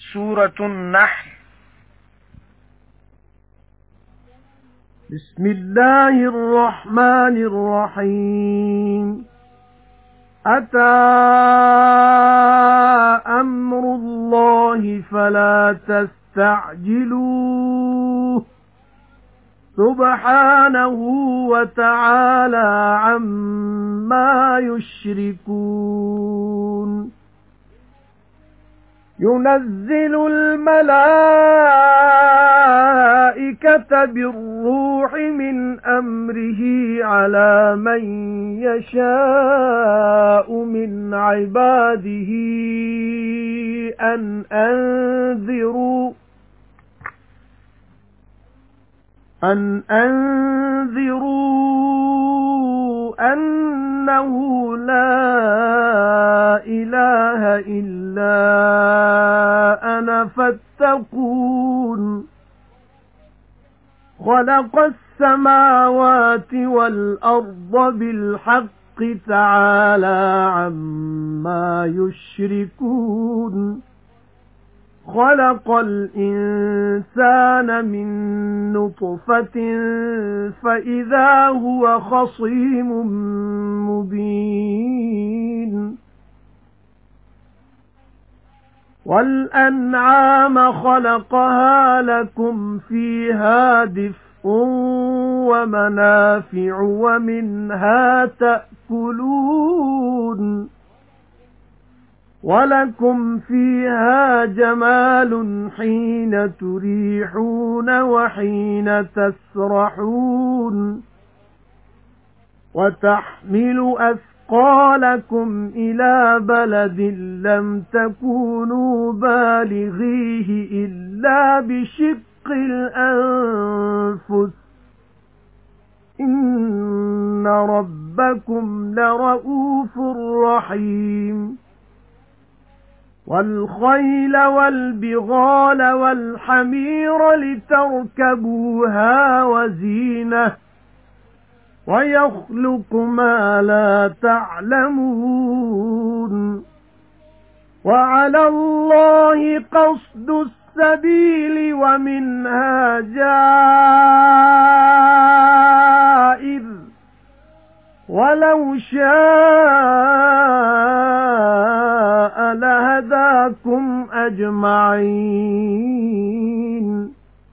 سورة النحل. بسم الله الرحمن الرحيم. أتى أمر الله فلا تستعجلوه سبحانه وتعالى عما يشركون. ينزل الملائكة بالروح من أمره على من يشاء من عباده أن أنذروا أنه لا إله إلا أنا فاتقون. خلق السماوات والأرض بالحق تعالى عما يشركون. خلق الإنسان من نطفة فإذا هو خصيم مبين. وَالْأَنْعَامَ خَلَقَهَا لَكُمْ فِيهَا دِفْءٌ وَمَنَافِعُ وَمِنْهَا تَأْكُلُونَ. وَلَكُمْ فِيهَا جَمَالٌ حِينَ تُرِيحُونَ وَحِينَ تَسْرَحُونَ. وَتَحْمِلُ أَثْقَالَكُمْ إِلَى بَلَدٍ لَّمْ تَكُونُوا بَالِغِيهِ إِلَّا بِشِقِّ الْأَنفُسِ إِنَّ رَبَّكُمْ لَرَءُوفٌ رَّحِيمٌ. وَالْخَيْلَ وَالْبِغَالَ وَالْحَمِيرَ لِتَرْكَبُوهَا وَزِينَةً وَيَخْلُقُ مَا لَا تَعْلَمُونَ. وَعَلَى اللَّهِ قَصْدُ السَّبِيلِ وَمِنْهَا جَائِرٌ وَلَوْ شَاءَ لَهَدَاكُمْ أَجْمَعِينَ.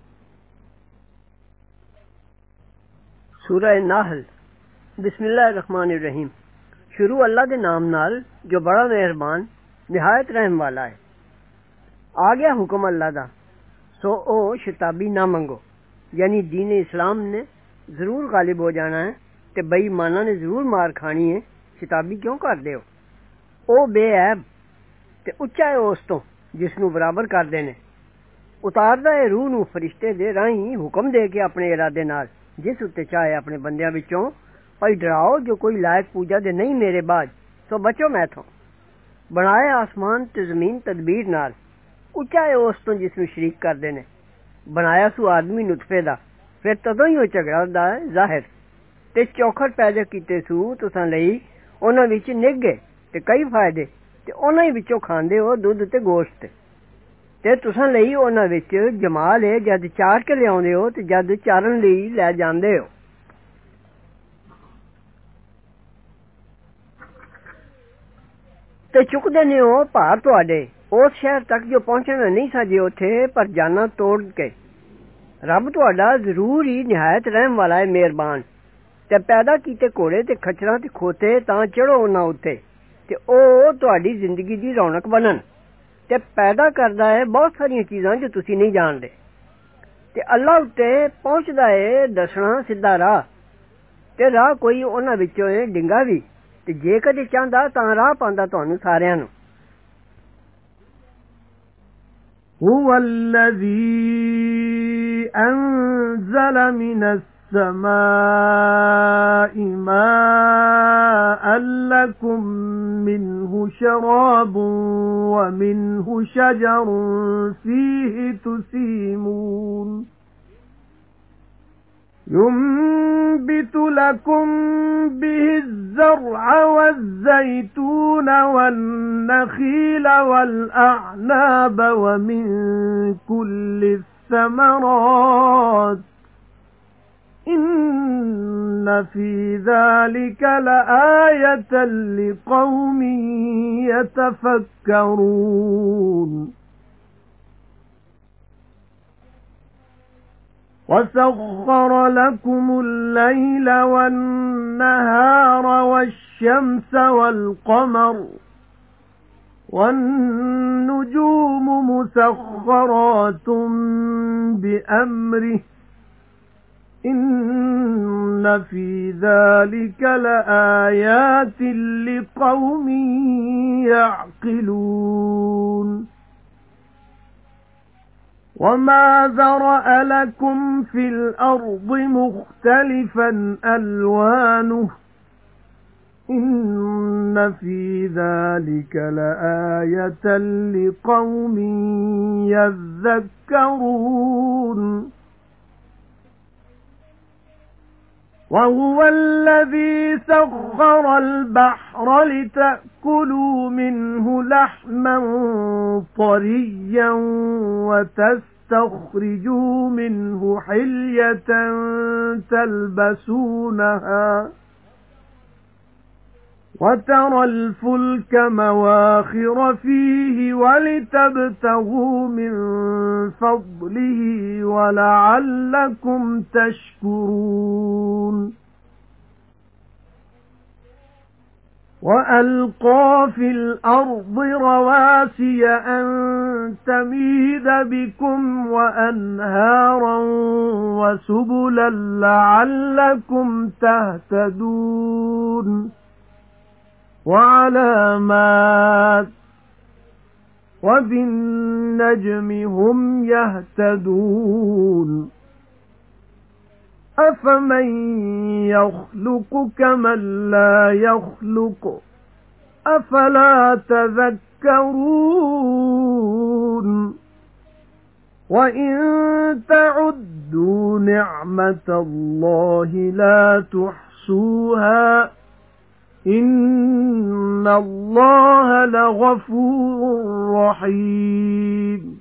سورہ نحل بسم اللہ الرحمن الرحیم. شروع اللہ دے نام نال جو بڑا مہربان نہایت رحم والا ہے. آ گیا حکم اللہ دا سو او شتابی نہ منگو، یعنی دین اسلام نے ضرور غالب ہو جانا ہے تے بے ایماناں نے ضرور مار کھانی ہے. شتابی کیوں کر دے ہو؟ او بے عیب تے اچا ہے اس تو جس نو برابر کر دے نے. اتاردا ہے روح نو فرشتے دے راہیں حکم دے کے اپنے ارادے نال جس اُتے چاہے اپنے بندیاں وچوں. پئی ڈراؤ جو کوئی لائق پوجا دے نہیں میرے بعد سو بچو میں تھوں. بنائے آسمان تے زمین تدبیر نال اچا ہے اس تو جس نو شریک کردے نے. بنایا سو آدمی نطفے دا پھر تدوں ہی او جھگڑا دا ہے ظاہر تے چوکھٹ پیدا کیتے سو تساں لئی انہاں وچ نگے تے کئی فائدے تے انہاں ہی وچوں کھاندے ہو دودھ تے گوشت تے تساں لئی انہاں وچ جمال ہے جد چار کے لیاوندے ہو تے جد چارن لئی لے جاندے ہو. تے چکدے نے ہو بھار تواڈے اس شہر تک جو پہنچنا نہیں سجے اوتھے پر جانا توڑ کے. رب تواڈا ضرور ہی نہایت رحم والا ہے مہربان. تے پیدا کیتے گھوڑے تے کھچراں تے کھوتے تاں چڑھو انہاں اوتے تے او تواڈی زندگی دی رونق بنن. تے پیدا کردا ہے بہت ساری چیزاں جو تسی نہیں جانتے. تے اللہ اُتے پہنچدا ہے دسنا سیدھا راہ تے راہ کوئی انہاں وچوں ہے ڈنگا وی تے جے کدے چاہندا تاں راہ پاندا تانوں ساریاں نوں. هُوَ الَّذِي أَنزَلَ مِنَ السَّمَاءِ مَاءً لَكُم مِّنْهُ شَرَابٌ وَمِنْهُ شَجَرٌ فِيهِ تُسِيمُونَ. ينبت لكم به الزرع والزيتون والنخيل والأعناب ومن كل الثمرات إن في ذلك لآية لقوم يتفكرون وَسَخَّرَ لَكُمُ اللَّيْلَ وَالنَّهَارَ وَالشَّمْسَ وَالْقَمَرَ وَالنُّجُومُ مُسَخَّرَاتٌ بِأَمْرِهِ إِنَّ فِي ذَلِكَ لَآيَاتٍ لِقَوْمٍ يَعْقِلُونَ وَمَا ذَرَأَ لَكُمْ فِي الْأَرْضِ مُخْتَلِفًا أَلْوَانُهُ إِنَّ فِي ذَلِكَ لَآيَةً لِقَوْمٍ يَذَّكَّرُونَ وَهُوَ الَّذِي سَخَّرَ الْبَحْرَ لِتَأْكُلُوا مِنْهُ لَحْمًا طَرِيًّا وَتَسْتَخْرِجُوا مِنْهُ حِلْيَةً تَلْبَسُونَهَا وَتَرَى الْفُلْكَ مَوَاخِرَ فِيهِ وَلِتَبْتَغُوا مِنْ فَضْلِهِ وَلَعَلَّكُمْ تَشْكُرُونَ وَأَلْقَى فِي الْأَرْضِ رَوَاسِيَ أَن تَمِيدَ بِكُمْ وَأَنْهَارًا وَسُبُلًا لَعَلَّكُمْ تَهْتَدُونَ وَعَلَامَاتٍ وَبِالنَّجْمِ هُمْ يَهْتَدُونَ أَفَمَن يَخْلُقُ كَمَن لَّا يَخْلُقُ أَفَلَا تَذَكَّرُونَ وَإِن تَعُدُّوا نِعْمَةَ اللَّهِ لَا تُحْصُوهَا إِنَّ اللَّهَ لَغَفُورٌ رَّحِيمٌ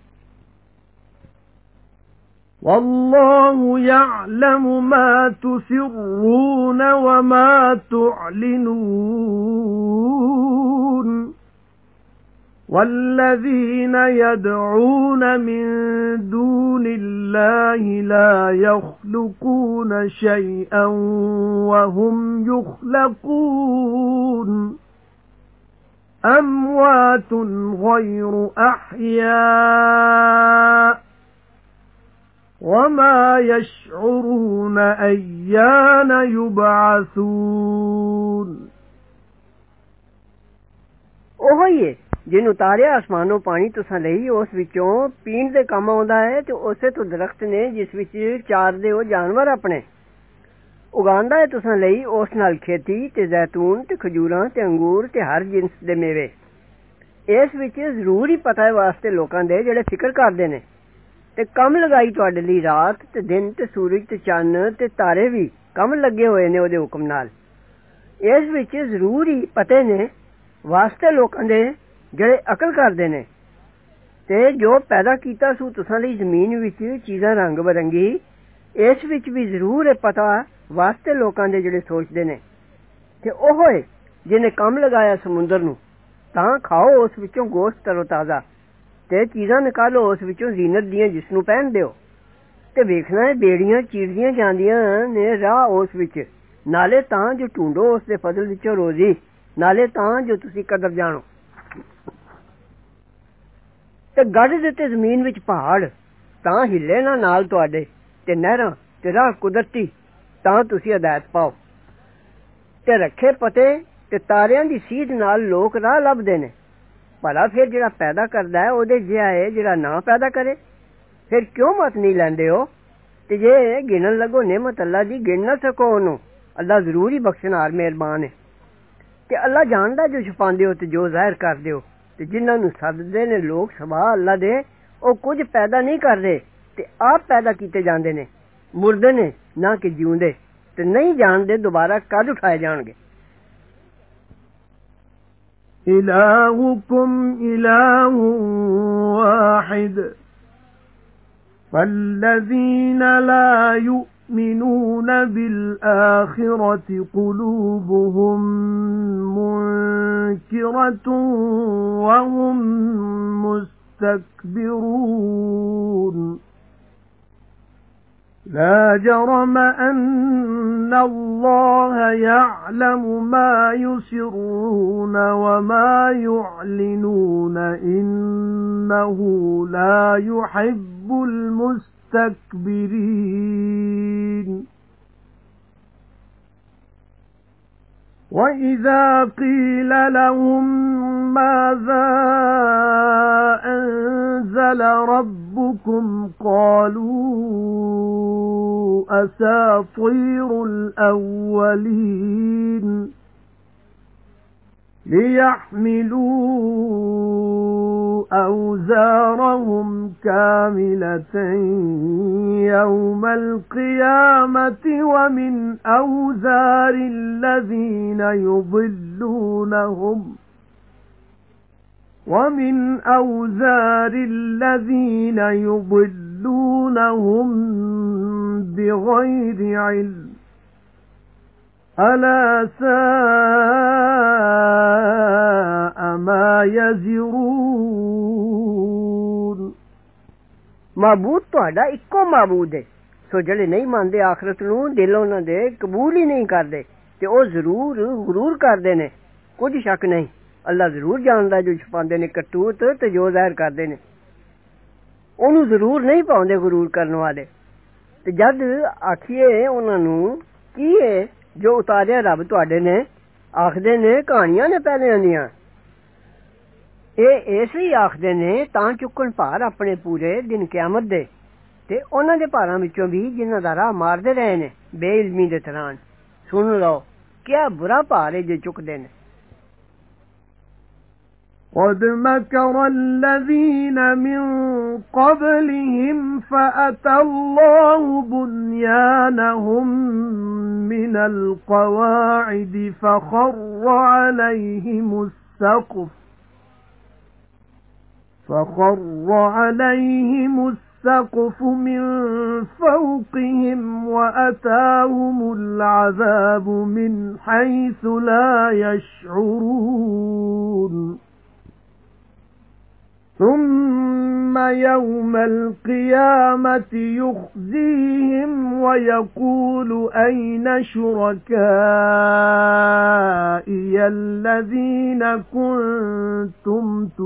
وَاللَّهُ يَعْلَمُ مَا تُسِرُّونَ وَمَا تُعْلِنُونَ وَالَّذِينَ يَدْعُونَ مِن دُونِ اللَّهِ لَا يَخْلُقُونَ شَيْئًا وَهُمْ يُخْلَقُونَ أَمْوَاتٌ غَيْرُ أَحْيَاءٍ وَمَا يَشْعُرُونَ أَيَّانَ يُبْعَثُونَ ਉਹੀ ਜਿਹਨੂੰ ਉਤਾਰਿਆ ਅਸਮਾਨੋਂ ਪਾਣੀ ਤੁਸਾਂ ਲਈ ਉਸ ਵਿੱਚੋਂ ਪੀਣ ਦੇ ਕੰਮ ਆਉਂਦਾ ਹੈ ਤੇ ਉਸੇ ਤੋਂ ਦਰਖਤ ਨੇ ਜਿਸ ਵਿੱਚ ਚਾਰਦੇ ਹੋ ਜਾਨਵਰ ਆਪਣੇ ਉਗਾਉਂਦਾ ਹੈ ਤੁਸਾਂ ਲਈ ਉਸ ਨਾਲ ਖੇਤੀ ਤੇ ਜ਼ੈਤੂਨ ਤੇ ਖਜੂਰਾਂ ਤੇ ਅੰਗੂਰ ਤੇ ਹਰ ਜਿਨਸ ਦੇ ਮੇਵੇ ਇਸ ਵਿੱਚ ਜ਼ਰੂਰ ਹੀ ਪਤਾ ਹੈ ਵਾਸਤੇ ਲੋਕਾਂ ਦੇ ਜਿਹੜੇ ਫਿਕਰ ਕਰਦੇ ਨੇ ਤੇ ਕੰਮ ਲਗਾਈ ਤੁਹਾਡੇ ਲਈ ਰਾਤ ਤੇ ਦਿਨ ਤੇ ਸੂਰਜ ਤੇ ਚੰਨ ਤੇ ਤਾਰੇ ਵੀ ਕੰਮ ਲੱਗੇ ਹੋਏ ਨੇ ਉਹਦੇ ਹੁਕਮ ਨਾਲ ਇਸ ਵਿੱਚ ਜ਼ਰੂਰ ਹੀ ਪਤੇ ਨੇ ਵਾਸਤੇ ਲੋਕਾਂ ਦੇ ਜਿਹੜੇ ਅਕਲ ਕਰਦੇ ਨੇ ਤੇ ਜੋ ਪੈਦਾ ਕੀਤਾ ਸੂ ਤੁਸਾਂ ਲਈ ਜ਼ਮੀਨ ਵਿੱਚ ਚੀਜ਼ਾਂ ਰੰਗ ਬਰੰਗੀ ਇਸ ਵਿੱਚ ਵੀ ਜ਼ਰੂਰ ਹੈ ਪਤਾ ਵਾਸਤੇ ਲੋਕਾਂ ਦੇ ਜਿਹੜੇ ਸੋਚਦੇ ਨੇ ਤੇ ਉਹ ਹੈ ਜਿਹਨੇ ਕੰਮ ਲਗਾਇਆ ਸਮੁੰਦਰ ਨੂੰ ਤਾਂ ਖਾਓ ਉਸ ਵਿੱਚੋਂ ਗੋਸ਼ਤ ਤਰੋਤਾਜ਼ਾ ਤੇ ਚੀਜ਼ਾਂ ਨਿਕਾਲੋ ਉਸ ਵਿੱਚੋਂ ਜ਼ੀਨਤ ਦੀਆਂ ਜਿਸ ਨੂੰ ਪਹਿਨਦੇ ਹੋ ਤੇ ਵੇਖਣਾ ਹੈ ਬੇੜੀਆਂ ਚੀਰਦੀਆਂ ਜਾਂਦੀਆਂ ਨੇ ਰਾਹ ਉਸ ਵਿੱਚ ਨਾਲੇ ਤਾਂ ਜੋ ਢੂੰਡੋ ਉਸ ਦੇ ਫਜ਼ਲ ਵਿੱਚੋਂ ਰੋਜ਼ੀ ਨਾਲੇ ਤਾਂ ਜੋ ਤੁਸੀਂ ਕਦਰ ਜਾਣੋ ਤੇ ਗੱਡ ਦਿੱਤੇ ਜ਼ਮੀਨ ਵਿੱਚ ਪਹਾੜ ਤਾਂ ਹਿੱਲੇ ਨਾ ਨਾਲ ਤੁਹਾਡੇ ਤੇ ਨਹਿਰਾਂ ਤੇ ਰਾਹ ਕੁਦਰਤੀ ਤਾਂ ਤੁਸੀਂ ਹਦਾਇਤ ਪਾਓ ਤੇ ਰੱਖੇ ਪਤੇ ਤੇ ਤਾਰਿਆਂ ਦੀ ਸੀਧ ਨਾਲ ਲੋਕ ਰਾਹ ਲੱਭਦੇ ਨੇ ਭਲਾ ਫਿਰ ਜਿਹੜਾ ਪੈਦਾ ਕਰਦਾ ਹੈ ਉਹਦੇ ਜਿਹਾ ਹੈ ਜਿਹੜਾ ਨਾ ਪੈਦਾ ਕਰੇ ਫਿਰ ਕਿਉਂ ਮਤ ਨਹੀਂ ਲੈਂਦੇ ਹੋ ਤੇ ਜੇ ਗਿਣਨ ਲੱਗੋ ਨਿਮਤ ਅੱਲਾ ਦੀ ਗਿਣ ਨਾ ਸਕੋ ਉਹਨੂੰ ਅੱਲਾ ਜ਼ਰੂਰ ਹੀ ਬਖਸ਼ਣਹਾਰ ਮਿਹਰਬਾਨ ਹੈ ਤੇ ਅੱਲਾ ਜਾਣਦਾ ਜੋ ਛੁਪਾਉਂਦੇ ਹੋ ਤੇ ਜੋ ਜ਼ਾਹਿਰ ਕਰਦੇ ਹੋ ਤੇ ਜਿਨ੍ਹਾਂ ਨੂੰ ਸੱਦਦੇ ਨੇ ਲੋਕ ਸਭਾ ਅੱਲਾ ਦੇ ਉਹ ਕੁਝ ਪੈਦਾ ਨਹੀਂ ਕਰਦੇ ਤੇ ਆਪ ਪੈਦਾ ਕੀਤੇ ਜਾਂਦੇ ਨੇ ਮੁਰਦੇ ਨੇ ना कि जीउंदे ते नहीं जानदे दोबारा कद उठाए जाणगे। इलाहुकुम इलाहुन वाहिद फल्लज़ीन ला युमिनून बिल-आखिरति क़ुलूबुहुम मुनकिरतुन व हुम मुस्तकबिरून। لا جرم أن الله يعلم ما يسرون وما يعلنون إنه لا يحب المستكبرين. وَإِذَا قِيلَ لَهُم مَّاذَا أَنزَلَ رَبُّكُمْ قَالُوا أَسَاطِيرُ الْأَوَّلِينَ لِيَحْمِلُوا أَوْزَارَهُمْ كَامِلَةً يَوْمَ الْقِيَامَةِ وَمِنْ أَوْزَارِ الَّذِينَ يُضِلُّونَهُم بِغَيْرِ عِلْمٍ أَلَا سَاءَ مَا يَزِرُونَ۔ معبود تہاڈا اکو معبود ہے، سو جڑے نہیں مانتے آخرت نوں دل انہاں دے قبول ہی نہیں کردے تے او ضرور غرور کردے نے۔ کچھ شک نہیں اللہ ضرور جاندا جو چھپاندے نے کرتوت تے جو ظاہر کردے نے، اونوں ضرور نہیں پاؤندے غرور کرن والے۔ تے جد آکھیے انہاں نوں کی ہے جو اتاریا رب تواڈے نے، آکھدے نے کہانیاں نے پہلے دیاں۔ اے اس لیے آکھدے نے تاں چکن بھار اپنے پورے دن قیامت دے تے انہاں دے بھاراں وچوں بھی جنہاں دا راہ ماردے رہے نے بے علمی دے تران۔ سن لو کیا برا بھار ہے جو چکدے نے۔ قَدْ مَكَرَ الَّذِينَ مِن قَبْلِهِمْ فَأَتَى اللَّهُ بُنْيَانَهُم مِّنَ الْقَوَاعِدِ فَخَرَّ عَلَيْهِمُ السَّقْفُ مِن فَوْقِهِمْ وَأَتَاهُمُ الْعَذَابُ مِنْ حَيْثُ لَا يَشْعُرُونَ ثُمَّ يَوْمَ الْقِيَامَةِ يُخْزِيهِمْ وَيَقُولُ أَيْنَ شُرَكَائِيَ الَّذِينَ كُنتُمْ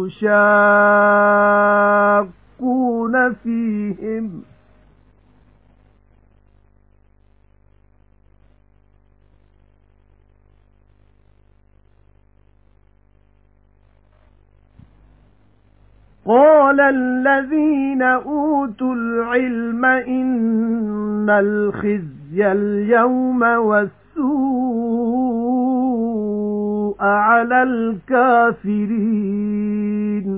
تُشَاقُّونَ فِيهِمْ قَالَ الَّذِينَ أُوتُوا الْعِلْمَ إِنَّ الْخِزْيَ الْيَوْمَ وَالسُّوءَ عَلَى الْكَافِرِينَ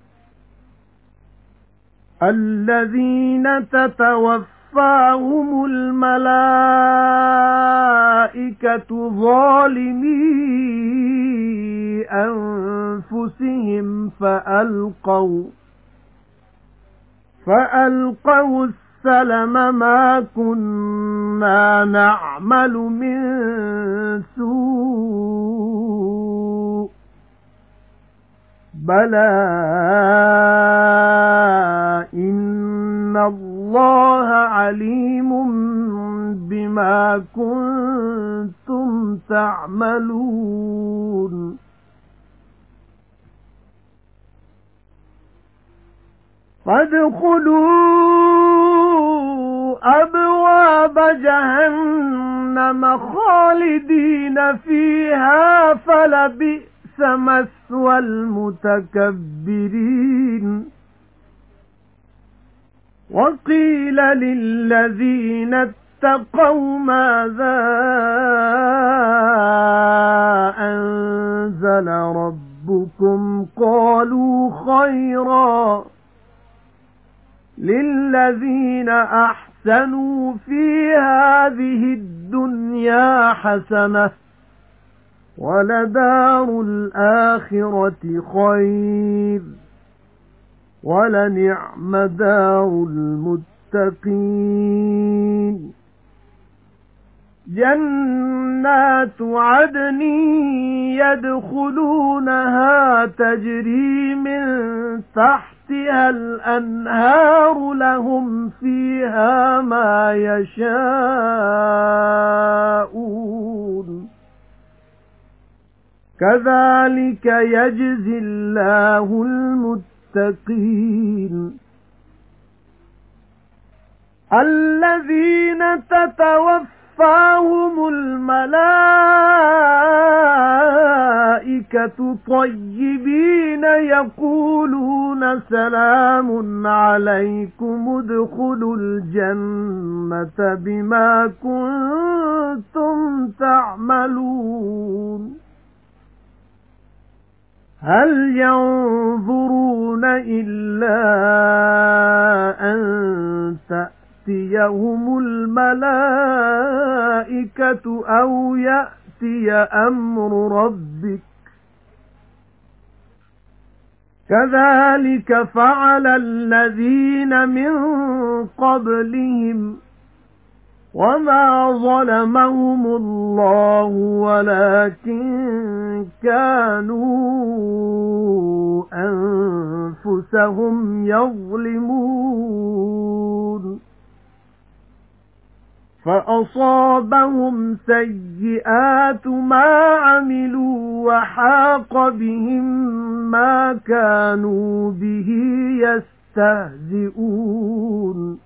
الَّذِينَ تَتَوَفَّاهُمُ الْمَلَائِكَةُ ظَالِمِي أَنفُسِهِمْ فَأَلْقَوْا السَّلَمَ مَا كُنَّا نَعْمَلُ مِنْ سُوءٍ بَلَى إِنَّ اللَّهَ عَلِيمٌ بِمَا كُنتُمْ تَعْمَلُونَ فَادْخُلُوا أَبْوَابَ جَهَنَّمَ خَالِدِينَ فِيهَا فَلَبِئْسَ مَثْوَى الْمُتَكَبِّرِينَ وَقِيلَ لِلَّذِينَ اتَّقَوْا مَاذَا أَنزَلَ رَبُّكُمْ قَالُوا خَيْرًا لِلَّذِينَ أَحْسَنُوا أحسنوا في هذه الدنيا حسنة ولدار الآخرة خير ولنعم دار المتقين جنات عدن يدخلونها تجري من تحتها الأنهار لهم فيها ما يشاءون كذلك يجزي الله المتقين الذين تتوفاهم الملائكة طيبين يقولون سلام عليكم ادخلوا الجنة بما كنتم تعملون هل ينظرون إلا أن تأتيهم الملائكة أو يأتي أمر ربك كذلك فعل الذين من قبلهم وما ظلمهم الله ولكن كانوا أنفسهم يظلمون فأصابهم سيئات ما عملوا وحاق بهم ما كانوا به يستهزئون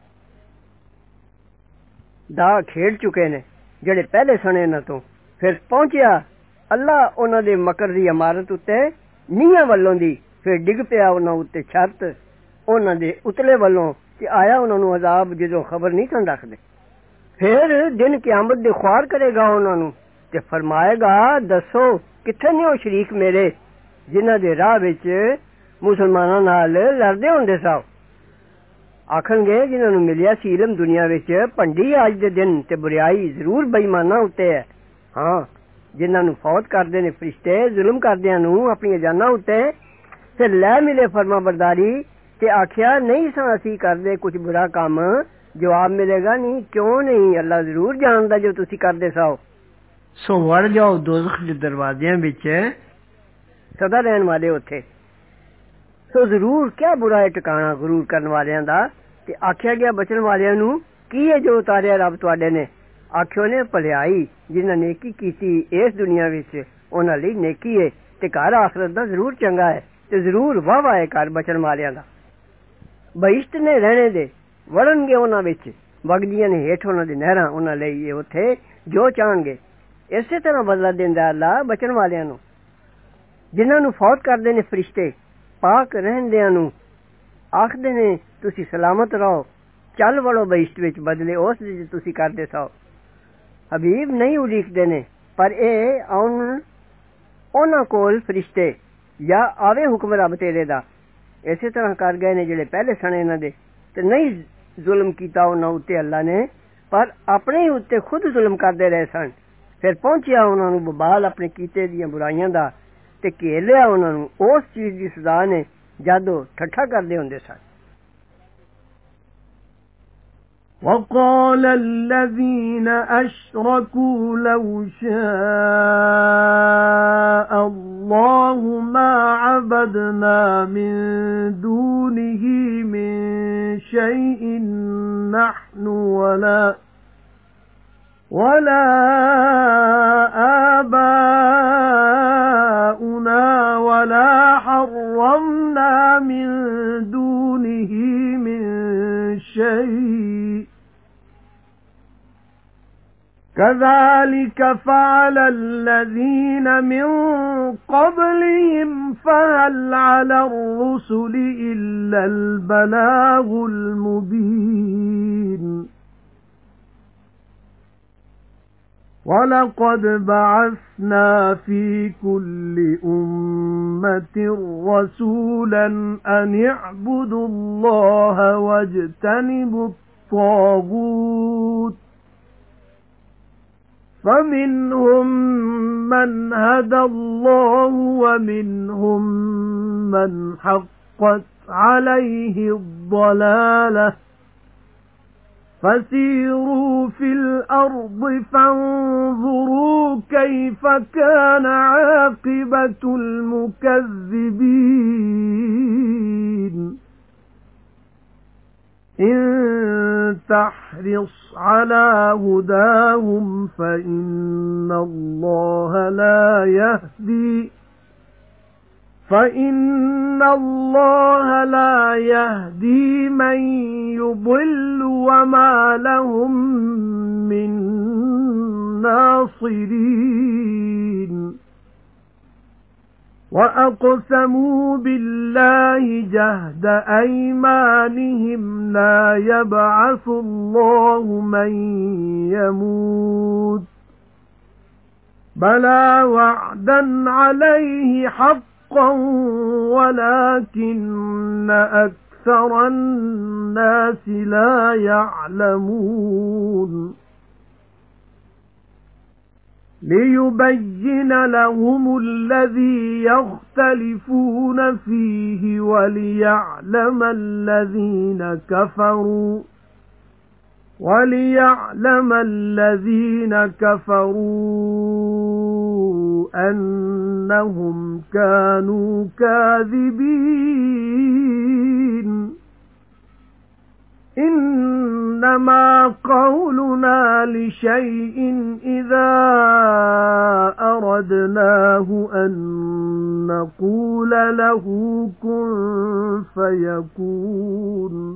دا کھیڈ چکے نے جڑے پہلے سنے نہ تو پھر پہنچیا اللہ انہاں دے مکر دی عمارت اُتے نیاں والوں دی پھر ڈگ پیا انہاں اُتے چھت انہاں دے اتلے والوں کہ آیا انہاں نوں عذاب جدوں خبر نہیں سن رکھدے پھر دن قیامت دے خوار کرے گا انہاں نوں تے فرمائے گا دسو کتھے نے او شریک میرے جنہاں دے راہ وچ مسلماناں نال لڑدے ہوندے ساو آکھن گے جنہاں نوں ملیا سی علم دنیا وچ پنڈی اج دے دن تے بریائی ضرور بےایماناں اُتے ہے ہاں جنہاں نوں فوت کردے نے فرشتے ظلم کردیاں نوں اپنی جاناں اُتے تے لے ملے فرما برداری تے آکھیا نہیں سا اسی کردے کچھ برا کام جواب ملے گا نہیں کیوں نہیں اللہ ضرور جاندا جو تسی کردے ساو سو وڑ جاؤ دوزخ دے دروازیاں وچ سدا رہن والے اوتھے سو ضرور کیا برا ہے ٹکانا غرور کرن والیاں دا تے آکھیا گیا بچن والیاں نوں کی ہے جو اتاریا رب تواڈے نے آکھیو نے بھلائی جنہاں نیکی کیتی اس دنیا وچ انہاں لئی نیکی ہے تے گھر آخرت دا ضرور چنگا ہے تے ضرور واہ ہے گھر بچن والیاں دا بہشت نے رہنے دے وڑن گے انہاں وچ وگدیاں نے ہیٹھ انہاں دی نہراں انہاں لئی اوتھے جو چاہن گے اسی طرح بدلہ دیندا اللہ بچن والیاں نوں جنہاں نوں فوت کردے نے فرشتے پاک رہندیاں نوں آکھدے نے تسی سلامت رہو چل وڑو بہشت وچ بدلے اس دے تسی کردے سو حبیب نہیں اڈیکدے نے پر اے آن انہاں کول فرشتے یا آوے حکم رب تیرے دا اسی طرح کر گئے نے جڑے پہلے سنے انہاں دے تے نہیں ظلم کیتا انہاں اُتے اللہ نے پر اپنے ہی اُتے خود ظلم کردے رہے سن پھر پہنچیا انہاں نوں ببال اپنے کیتے دیاں برائیاں دا تے گھیر لیا انہاں نوں اس چیز دی سزا نے جادو ٹھٹھا کردے ہوندے سن وقال الذين أشركوا لو شاء الله ما عبدنا من دونه من شيء نحن ولا آباؤنا ولا حرمنا من دونه من شيء كذلك فعل الذين من قبلهم فهل على الرسل إلا البلاغ المبين وَلَقَدْ بَعَثْنَا فِي كُلِّ أُمَّةٍ رَّسُولًا أَنِ اعْبُدُوا اللَّهَ وَاجْتَنِبُوا الطاغوت فمنهم من هدى الله ومنهم من حقت عليه الضلالة فسيروا في الأرض فانظروا كيف كان عاقبة المكذبين إن تحرص على هداهم فإن الله لا يهدي من يضل وما لهم من ناصرين وأقسموا بالله جهد أيمانهم لا يبعث الله من يموت بلى وعدا عليه حقا ولكن أكثر الناس لا يعلمون ليبين لهم الذي يختلفون فيه وليعلم الذين كفروا أنهم كانوا كاذبين إنما قولنا لشيء إذا أردناه أن نقول له كن فيكون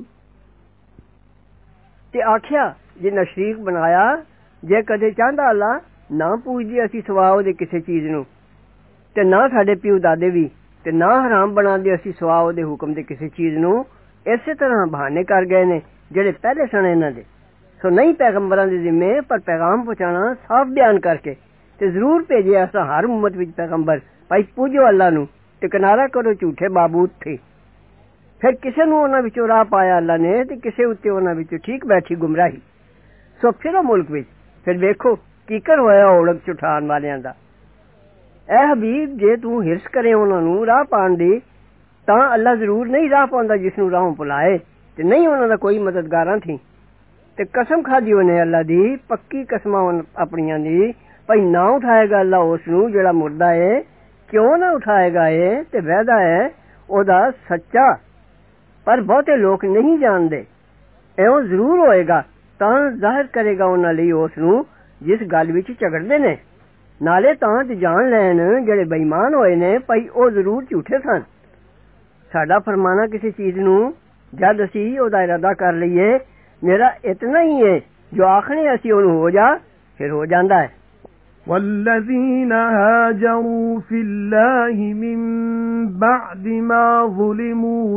ਤੇ ਆਖਿਆ ਜੇ ਨਸ਼ਰੀਕ ਬਣਾਇਆ ਜੇ ਕਦੇ ਚਾਹੁੰਦਾ ਅੱਲਾ ਨਾ ਪੂਜਦੀ ਅਸੀਂ ਸਵਾ ਉਹਦੇ ਕਿਸੇ ਚੀਜ਼ ਨੂੰ ਤੇ ਨਾ ਸਾਡੇ ਪਿਓ ਦਾਦੇ ਵੀ ਤੇ ਨਾ ਹਰਾਮ ਬਣਾਉਂਦੇ ਅਸੀਂ ਸਵਾ ਉਹਦੇ ਹੁਕਮ ਦੇ ਕਿਸੇ ਚੀਜ਼ ਨੂੰ ਇਸੇ ਤਰ੍ਹਾਂ ਬਹਾਨੇ ਕਰ ਗਏ ਨੇ ਜਿਹੜੇ ਪਹਿਲੇ ਸਨ ਇਹਨਾਂ ਦੇ ਸੋ ਨਹੀਂ ਪੈਗੰਬਰਾਂ ਦੇ ਜ਼ਿੰਮੇ ਪਰ ਪੈਗਾਮ ਪਹੁੰਚਾਉਣਾ ਸਾਫ਼ ਬਿਆਨ ਕਰਕੇ ਤੇ ਜ਼ਰੂਰ ਭੇਜਿਆ ਅਸਾਂ ਹਰ ਉਮਤ ਵਿੱਚ ਪੈਗੰਬਰ ਭਾਈ ਪੂਜੋ ਅੱਲਾ ਨੂੰ ਤੇ ਕਿਨਾਰਾ ਕਰੋ ਝੂਠੇ ਬਾਬੂਤ ਥੇ ਫਿਰ ਕਿਸੇ ਨੂੰ ਉਹਨਾਂ ਵਿੱਚੋਂ ਰਾਹ ਪਾਇਆ ਅੱਲਾ ਨੇ ਤੇ ਕਿਸੇ ਉੱਤੇ ਉਹਨਾਂ ਵਿੱਚੋਂ ਠੀਕ ਬੈਠੀ ਗੁੰਮਰਾਹੀ ਸੋ ਫਿਰੋ ਮੁਲਕ ਵਿੱਚ ਫਿਰ ਵੇਖੋ ਕੀਕਰ ਹੋਇਆ ਔੜਕ ਚੁਠਾਣ ਵਾਲਿਆਂ ਦਾ ਐ ਹਬੀਬ ਜੇ ਤੂੰ ਹਿਰਸ ਕਰੇ ਉਹਨਾਂ ਨੂੰ ਰਾਹ ਪਾਉਣ ਦੀ ਤਾਂ ਅੱਲਾ ਜ਼ਰੂਰ ਨਹੀਂ ਰਾਹ ਪਾਉਂਦਾ ਜਿਸ ਨੂੰ ਰਾਹੋਂ ਭੁਲਾਏ ਤੇ ਨਹੀਂ ਉਹਨਾਂ ਦਾ ਕੋਈ ਮਦਦਗਾਰਾਂ ਥੀ ਤੇ ਕਸਮ ਖਾਦੀ ਉਹਨੇ ਅੱਲਾ ਦੀ ਪੱਕੀ ਕਸਮਾਂ ਆਪਣੀਆਂ ਦੀ ਭਾਈ ਨਾ ਉਠਾਏਗਾ ਅੱਲਾ ਉਸ ਨੂੰ ਜਿਹੜਾ ਮੁਰਦਾ ਏ ਕਿਉਂ ਨਾ ਉਠਾਏਗਾ ਏ ਤੇ ਵਾਅਦਾ ਹੈ ਉਹਦਾ ਸੱਚਾ ਪਰ ਬਹੁਤੇ ਲੋਕ ਨਹੀਂ ਜਾਣਦੇ ਐਉਂ ਜ਼ਰੂਰ ਹੋਏਗਾ ਤਾਂ ਜ਼ਾਹਿਰ ਕਰੇਗਾ ਉਹਨਾਂ ਲਈ ਉਸ ਨੂੰ ਜਿਸ ਗੱਲ ਵਿੱਚ ਝਗੜਦੇ ਨੇ ਨਾਲੇ ਤਾਂ ਤੇ ਜਾਣ ਲੈਣ ਜਿਹੜੇ ਬੇਈਮਾਨ ਹੋਏ ਨੇ ਭਾਈ ਉਹ ਜ਼ਰੂਰ ਝੂਠੇ ਸਨ ਸਾਡਾ ਫਰਮਾਨਾ ਕਿਸੇ ਚੀਜ਼ ਨੂੰ ਜਦ ਅਸੀਂ ਉਹਦਾ ਇਰਾਦਾ ਕਰ ਲਈਏ ਮੇਰਾ ਇਤਨਾ ਹੀ ਹੈ ਜੋ ਆਖਣੇ ਅਸੀਂ ਉਹਨੂੰ ਹੋ ਜਾ ਫਿਰ ਹੋ ਜਾਂਦਾ ਹੈ والذين هاجروا في الله من بعد ما ظلموا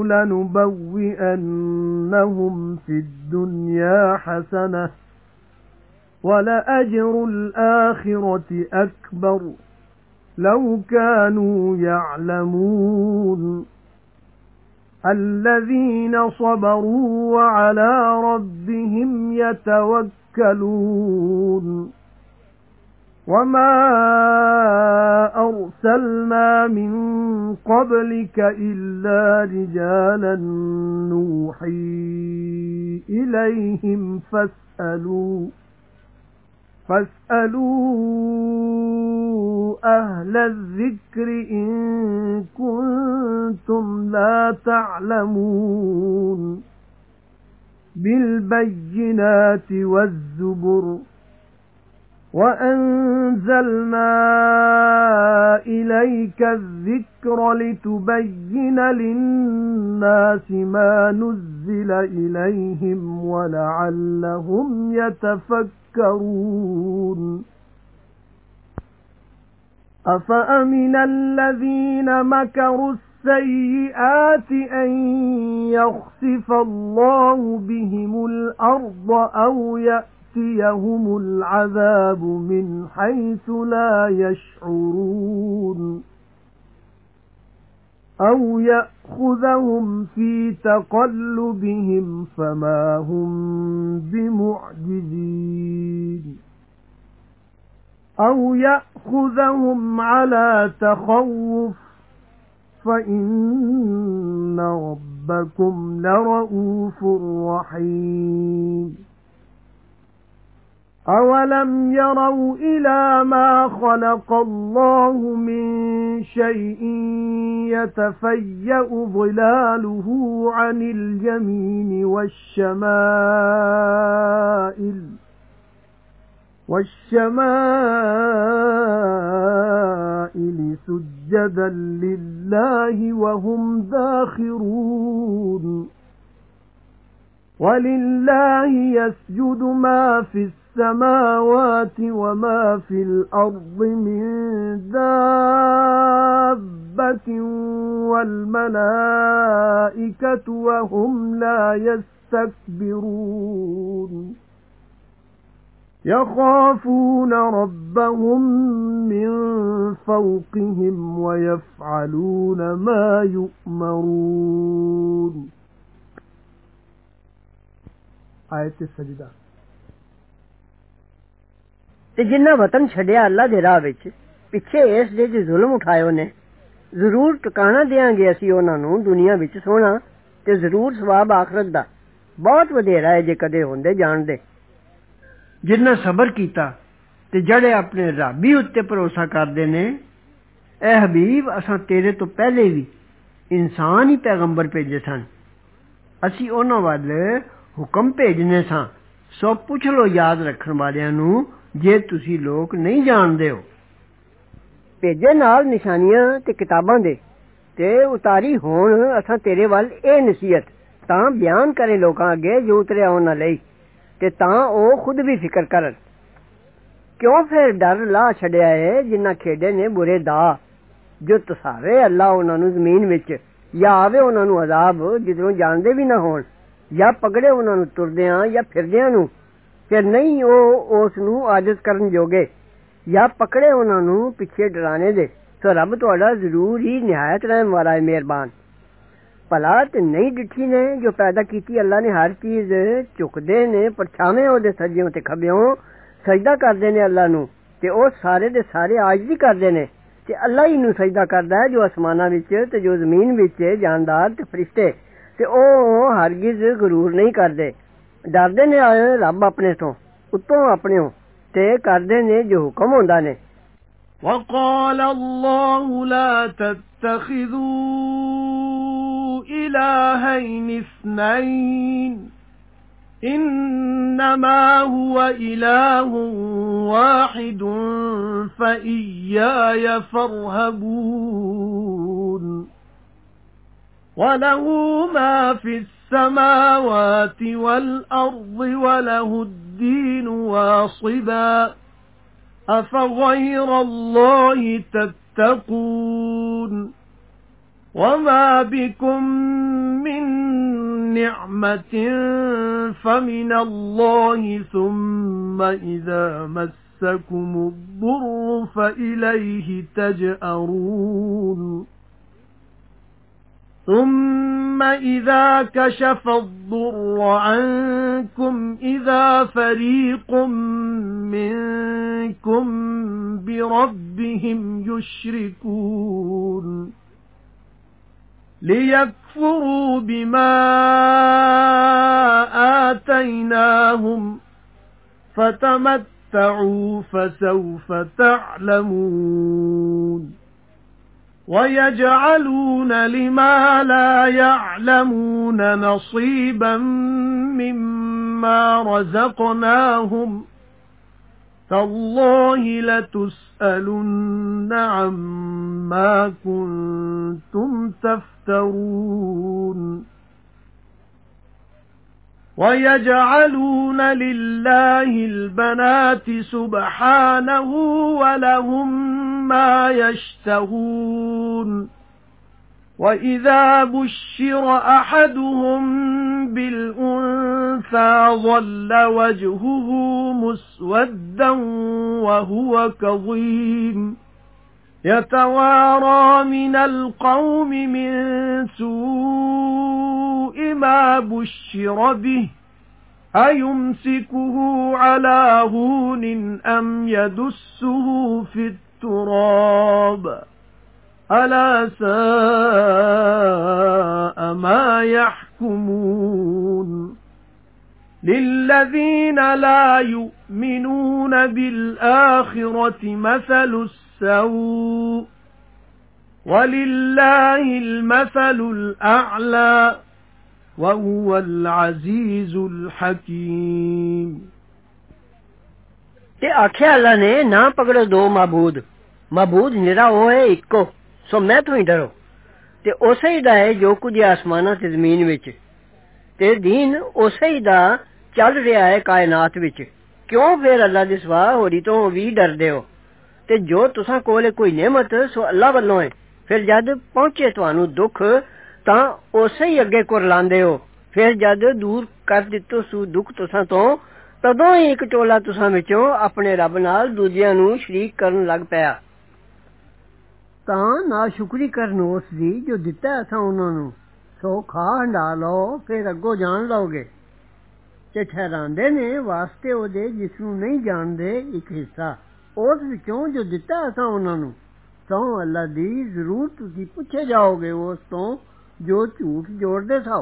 لنبوئنهم في الدنيا حسنة ولأجر الآخرة أكبر لو كانوا يعلمون الذين صبروا وعلى ربهم يتوكلون وما أرسلنا من قبلك إلا رجالا نوحي إليهم فاسألوا أهل الذكر إن كنتم لا تعلمون بالبينات والزبر وأنزلنا إليك الذكر لتبين للناس ما نزل إليهم ولعلهم يتفكرون أفأمن الذين مكروا السيئات أن يخسف الله بهم الأرض أو يأتيهم العذاب من حيث لا يشعرون أَوْ يَأْخُذَهُمْ فِي تَقَلُّبِهِمْ فَمَا هُمْ بِمُعْجِزِينَ أَوْ يَأْخُذَهُمْ عَلَى تَخَوُّفٍ فَإِنَّ رَبَّكُمْ لَرَءُوفٌ رَحِيمٌ أَوَلَمْ يَرَوْا إِلَى مَا خَلَقَ اللَّهُ مِنْ شَيْءٍ يَتَفَيَّأُ ظِلَالُهُ عَنِ الْيَمِينِ وَالشَّمَائِلِ سُجَّدًا لِلَّهِ وَهُمْ دَاخِرُونَ وَلِلَّهِ يَسْجُدُ مَا فِي السَّمَاوَاتِ وَمَا فِي الْأَرْضِ مِن دَابَّةٍ وَالْمَلَائِكَةُ وَهُمْ لَا يَسْتَكْبِرُونَ يَخَافُونَ رَبَّهُم مِّن فَوْقِهِمْ وَيَفْعَلُونَ مَا يُؤْمَرُونَ آیت سجدہ ਤੇ ਜਿਨ੍ਹਾਂ ਵਤਨ ਛੱਡਿਆ ਅੱਲਾ ਦੇ ਰਾਹ ਵਿੱਚ ਪਿੱਛੇ ਇਸ ਦੇ ਜੋ ਜ਼ੁਲਮ ਉਠਾਏ ਉਹਨੇ ਜ਼ਰੂਰ ਟਿਕਾਣਾ ਦੇਾਂਗੇ ਅਸੀਂ ਉਹਨਾਂ ਨੂੰ ਦੁਨੀਆ ਵਿੱਚ ਸੋਹਣਾ ਤੇ ਜ਼ਰੂਰ ਸਵਾਬ ਆਖਰਤ ਦਾ ਬਹੁਤ ਵਧੇਰਾ ਹੈ ਜੇ ਕਦੇ ਹੁੰਦੇ ਜਾਣਦੇ ਜਿਨ੍ਹਾਂ ਸਬਰ ਕੀਤਾ ਤੇ ਜਿਹੜੇ ਆਪਣੇ ਰੱਬੀ ਉੱਤੇ ਭਰੋਸਾ ਕਰਦੇ ਨੇ ਐ ਹਬੀਬ ਅਸਾਂ ਤੇਰੇ ਤੋਂ ਪਹਿਲੇ ਵੀ ਇਨਸਾਨ ਹੀ ਪੈਗੰਬਰ ਭੇਜੇ ਸਨ ਅਸੀਂ ਉਹਨਾਂ ਵੱਲ ਹੁਕਮ ਭੇਜਨੇ ਸਾਂ ਸੋ ਪੁੱਛ ਲੋ ਯਾਦ ਰੱਖਣ ਵਾਲਿਆਂ ਨੂੰ ਜੇ ਤੁਸੀਂ ਲੋਕ ਨਹੀਂ ਜਾਣਦੇ ਹੋ ਭੇਜੇ ਨਾਲ ਨਿਸ਼ਾਨੀਆਂ ਤੇ ਕਿਤਾਬਾਂ ਦੇ ਤੇ ਉਤਾਰੀ ਹੋਣ ਅਸਾਂ ਤੇਰੇ ਵੱਲ ਇਹ ਨਸੀਹਤ ਤਾਂ ਬਿਆਨ ਕਰੇ ਲੋਕਾਂ ਅੱਗੇ ਜੋ ਉਤਰਿਆ ਉਹਨਾਂ ਲਈ ਤੇ ਤਾਂ ਉਹ ਖੁਦ ਵੀ ਫਿਕਰ ਕਰਨ ਕਿਉਂ ਫਿਰ ਡਰ ਲਾ ਛੱਡਿਆ ਹੈ ਜਿਨ੍ਹਾਂ ਖੇਡੇ ਨੇ ਬੁਰੇ ਦਾ ਜੋ ਤਸਾਵੇ ਅੱਲਾ ਉਹਨਾਂ ਨੂੰ ਜ਼ਮੀਨ ਵਿੱਚ ਜਾਂ ਆਵੇ ਉਹਨਾਂ ਨੂੰ ਅਜ਼ਾਬ ਜਿੱਧਰੋਂ ਜਾਣਦੇ ਵੀ ਨਾ ਹੋਣ ਜਾਂ ਪਕੜੇ ਉਹਨਾਂ ਨੂੰ ਤੁਰਦਿਆਂ ਜਾਂ ਫਿਰਦਿਆਂ ਨੂੰ ਫਿਰ ਨਹੀਂ ਉਹ ਉਸ ਨੂੰ ਆਜਜ਼ ਕਰਨ ਜੋਗੇ ਜਾਂ ਪਕੜੇ ਉਹਨਾਂ ਨੂੰ ਪਿੱਛੇ ਡਰਾਣੇ ਦੇ ਸੋ ਰੱਬ ਤੁਹਾਡਾ ਜ਼ਰੂਰ ਹੀ ਨਿਹਾਇਤ ਰਹਿਮ ਵਾਲਾ ਹੈ ਮਿਹਰਬਾਨ ਭਲਾ ਤੇ ਨਹੀਂ ਡਿੱਠੀ ਨੇ ਜੋ ਪੈਦਾ ਕੀਤੀ ਅੱਲਾ ਨੇ ਹਰ ਚੀਜ਼ ਝੁਕਦੇ ਨੇ ਪਰਛਾਵੇਂ ਉਹਦੇ ਸੱਜਿਓਂ ਤੇ ਖੱਬਿਓਂ ਸਜਦਾ ਕਰਦੇ ਨੇ ਅੱਲਾ ਨੂੰ ਤੇ ਉਹ ਸਾਰੇ ਦੇ ਸਾਰੇ ਆਜਜ਼ੀ ਕਰਦੇ ਨੇ ਤੇ ਅੱਲਾ ਹੀ ਨੂੰ ਸਜਦਾ ਕਰਦਾ ਹੈ ਜੋ ਅਸਮਾਨਾਂ ਵਿੱਚ ਤੇ ਜੋ ਜ਼ਮੀਨ ਵਿੱਚ ਜਾਨਦਾਰ ਤੇ ਫਰਿਸ਼ਤੇ ਤੇ ਉਹ ਹਰਗਿਜ਼ ਗਰੂਰ ਨਹੀਂ ਕਰਦੇ ਡਰਦੇ ਨੇ ਆਏ ਰੱਬ ਆਪਣੇ ਤੋਂ ਉੱਤੋਂ ਆਪਣਿਓ ਤੇ ਕਰਦੇ ਨੇ ਜੋ ਹੁਕਮ ਹੁੰਦਾ ਨੇ وَقَالَ اللَّهُ لَا تَتَّخِذُوا إِلَٰهَيْنِ اثْنَيْنِ إِنَّمَا هُوَ إِلَٰهٌ وَاحِدٌ فَإِيَّايَ فَارْهَبُونِ وَلَهُ مَا فِي السَّمَاوَاتِ وَالْأَرْضِ وَلَهُ الدِّينُ وَاصِبًا أَفَغَيْرَ اللَّهِ تَتَّقُونَ وَمَا بِكُم مِّن نِّعْمَةٍ فَمِنَ اللَّهِ ثُمَّ إِذَا مَسَّكُمُ الضُّرُّ فَإِلَيْهِ تَجْأَرُونَ ثُمَّ إِذَا كَشَفَ الضُّرَّ عَنكُمْ إِذَا فَرِيقٌ مِّنكُم بِرَبِّهِمْ يُشْرِكُونَ لِيَكْفُرُوا بِمَا آتَيْنَاهُمْ فَتَمَتَّعُوا فَسَوْفَ تَعْلَمُونَ وَيَجْعَلُونَ لِمَا لَا يَعْلَمُونَ نَصِيبًا مِّمَّا رَزَقْنَاهُمْ تَاللَّهِ لَتُسْأَلُنَّ عَمَّا كُنتُمْ تَفْتَرُونَ وَيَجْعَلُونَ لِلَّهِ الْبَنَاتِ سُبْحَانَهُ وَلَهُم مَّا يَشْتَهُونَ وَإِذَا بُشِّرَ أَحَدُهُم بِالْأُنثَى ظَلَّ وَجْهُهُ مُسْوَدًّا وَهُوَ كَظِيمٌ يتوارى من القوم من سوء ما بشر به أيمسكه على هون أم يدسه في التراب ألا ساء ما يحكمون للذين لا يؤمنون بالآخرة مثل السوء ولله المثل الأعلى وهو العزيز الحكيم تے آکھیا اللہ نے نہ پکڑو دو معبود نرا وہ ہے اکو سو میں تو ہی ڈرو تے اسے ہی دا ہے جو کچھ آسماناں تے زمین وچ تے دین اسے ہی دا چل رہا ہے کائنات وچ کیوں پھر اللہ دے سوا ہوری تو وی ڈردے ہو تے جو تساں کولے کوئی نعمت سو اللہ والوں ہے پھر جد پہنچے تانوں دکھ تاں اسے ہی اگے کرلاندے ہو پھر جد دور کر دتو سو دکھ تساں تو تدوں ہی ایک ٹولا تساں وچوں اپنے رب نال دوجیاں نوں شریک کرن لگ پیا تاں ناشکری کرن اس دی جو دتا اساں انہاں نوں سو کھا ہنڈا لو پھر اگوں جان لو گے تے ٹھہراندے نے واسطے او دے جس نوں نہیں جاندے ایک حصہ اس وچوں جو دتا اساں انہاں نوں تو اللہ دی ضرور تسی پوچھے جاؤ گے اس تو جو جھوٹ جوڑدے ساؤ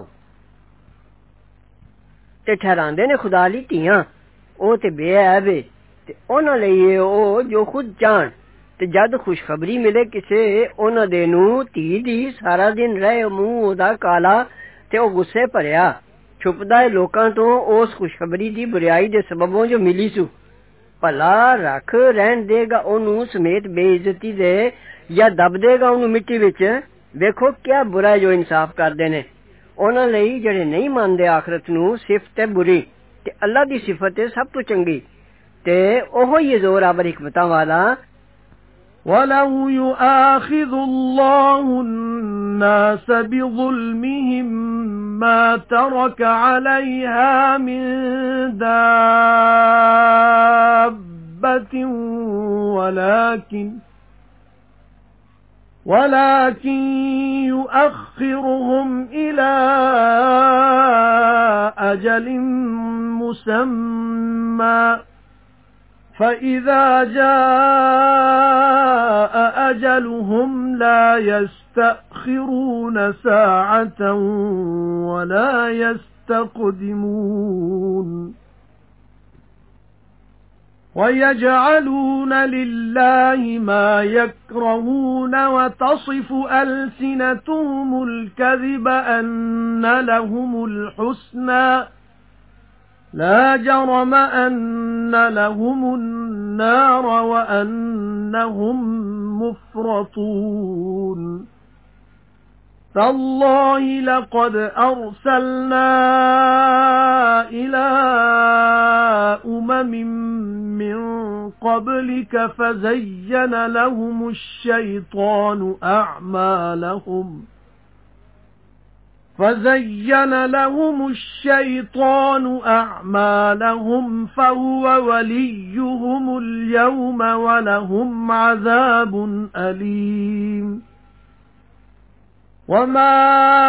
تے ٹھہراندے نے خدا لی تیاں او تے بے عیب تے انہاں لئی او جو خود جان تے جد خوشخبری ملے کسے انہاں دے نوں تی دی سارا دن رہے منہ دا کالا تے او غصے بھریا چھپدا ہے لوکاں تو اس خوشخبری دی بریائی دے سببوں جو ملی سو بھلا رکھ رہن دے گا اونوں سمیت بے عزتی دے یا دب دے گا اونوں مٹی وچ ویکھو کیا برا ہے جو انصاف کردے نے انہاں لئی جڑے نہیں ماندے آخرت نوں صفت ہے بری تے اللہ دی صفت ہے سب تو چنگی تے اوہی ہے زور آور حکمتاں والا وَلَوْ يُؤَاخِذُ اللَّهُ النَّاسَ بِظُلْمِهِمْ مَا تَرَكَ عَلَيْهَا مِنْ دَابَّةٍ ولكن يؤخرهم إلى أجل مسمى فإذا جاء أجلهم لا يستأخرون ساعة ولا يستقدمون وَيَجْعَلُونَ لِلَّهِ مَا يَكْرَهُونَ وَتَصِفُ أَلْسِنَتُهُمُ الْكَذِبَ أَنَّ لَهُمُ الْحُسْنَى لَا جَرَمَ أَنَّ لَهُمُ النَّارَ وَأَنَّهُمْ مُفْرَطُونَ تَاللَّهِ لَقَدْ أَرْسَلْنَا إِلَى أُمَمٍ مِّن قَبْلِكَ فَزَيَّنَ لَهُمُ الشَّيْطَانُ أَعْمَالَهُمْ فَهُوَ وَلِيُّهُمُ الْيَوْمَ وَلَهُمْ عَذَابٌ أَلِيمٌ وَمَا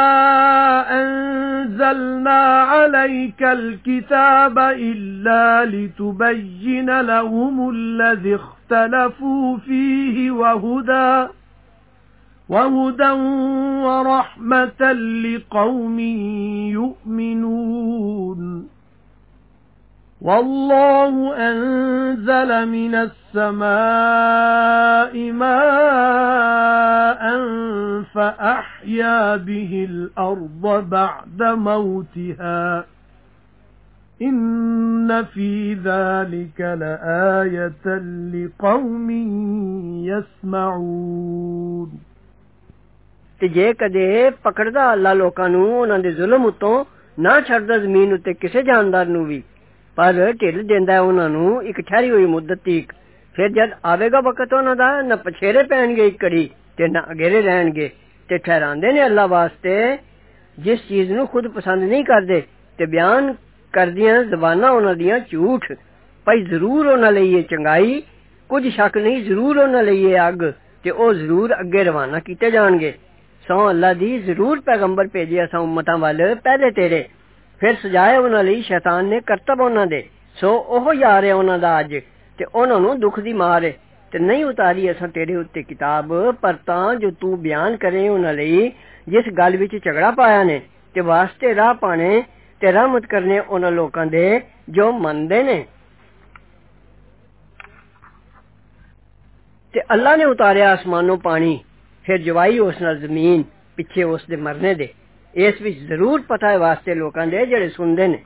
أَنزَلْنَا عَلَيْكَ الْكِتَابَ إِلَّا لِتُبَيِّنَ لَهُمُ الَّذِي اخْتَلَفُوا فِيهِ وَهُدًى وَرَحْمَةً لِقَوْمٍ يُؤْمِنُونَ وَاللَّهُ أَنزَلَ مِنَ السَّمَاءِ مَاءً فَأَحْيَا بِهِ الْأَرْضَ بَعْدَ مَوْتِهَا إِنَّ فِي ذَلِكَ لَآيَةً لِقَوْمٍ يَسْمَعُونَ تے جے کدے پکڑدا اللہ لوکاں نوں انہاں دے ظلم اُتوں نہ چھڑدا زمین اُتے کسے جاندار نوں وی پر ٹھل دیندا ہے انہاں نوں ایک ٹھہری ہوئی مدت تک پھر جد آوے گا وقت انہاں دا نہ پچھیرے پین گے ایک کڑی تے نہ اگیرے رہن گے تے ٹھہراندے نے اللہ واسطے جس چیز نوں خود پسند نہیں کردے تے بیان کردیاں زباناں انہاں دیاں جھوٹ پئی ضرور انہاں لئی چنگائی کچھ شک نہیں ضرور انہاں لئی اگ ते ओ जरूर अगे रवाना कीते जाणगे। सौ अल्लाह दी जरूर पैगंबर भेजे असां उम्मतां वल पहले तेरे, फिर सजाए उन्हां लई शैतान ने करतब उन्हां दे, सो ओहो यार है उन्हां दा अज, ते उन्हां नूं दुख दी मार है। ते नहीं उतारी असां तेरे उत्ते किताब पर तां जो तू बयान करे उन्हां लई जिस गल विच झगड़ा पाया ने, ते वास्ते राह पाने ते रहमत करने उन्हां लोकां दे जो मनदे ने। ते अल्लाह ने उतारिया आसमानों पानी, फिर जवाई उस नाल जमीन पिछे उस दे मरने दे। इस विच जरूर पता है वास्ते लोकां दे जेड़े सुनदे ने।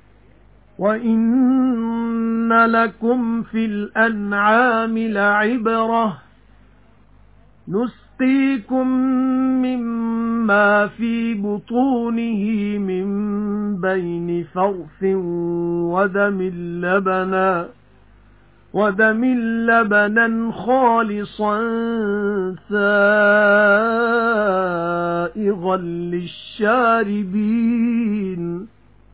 وَإِنَّ لَكُمْ فِي الْأَنْعَامِ لَعِبْرَةً نُسْقِيكُم مِّمَّا فِي بُطُونِهِ مِن بَيْنِ فَرْثٍ وَدَمٍ لَبَنًا خَالِصًا سَائِغًا لِّلشَّارِبِينَ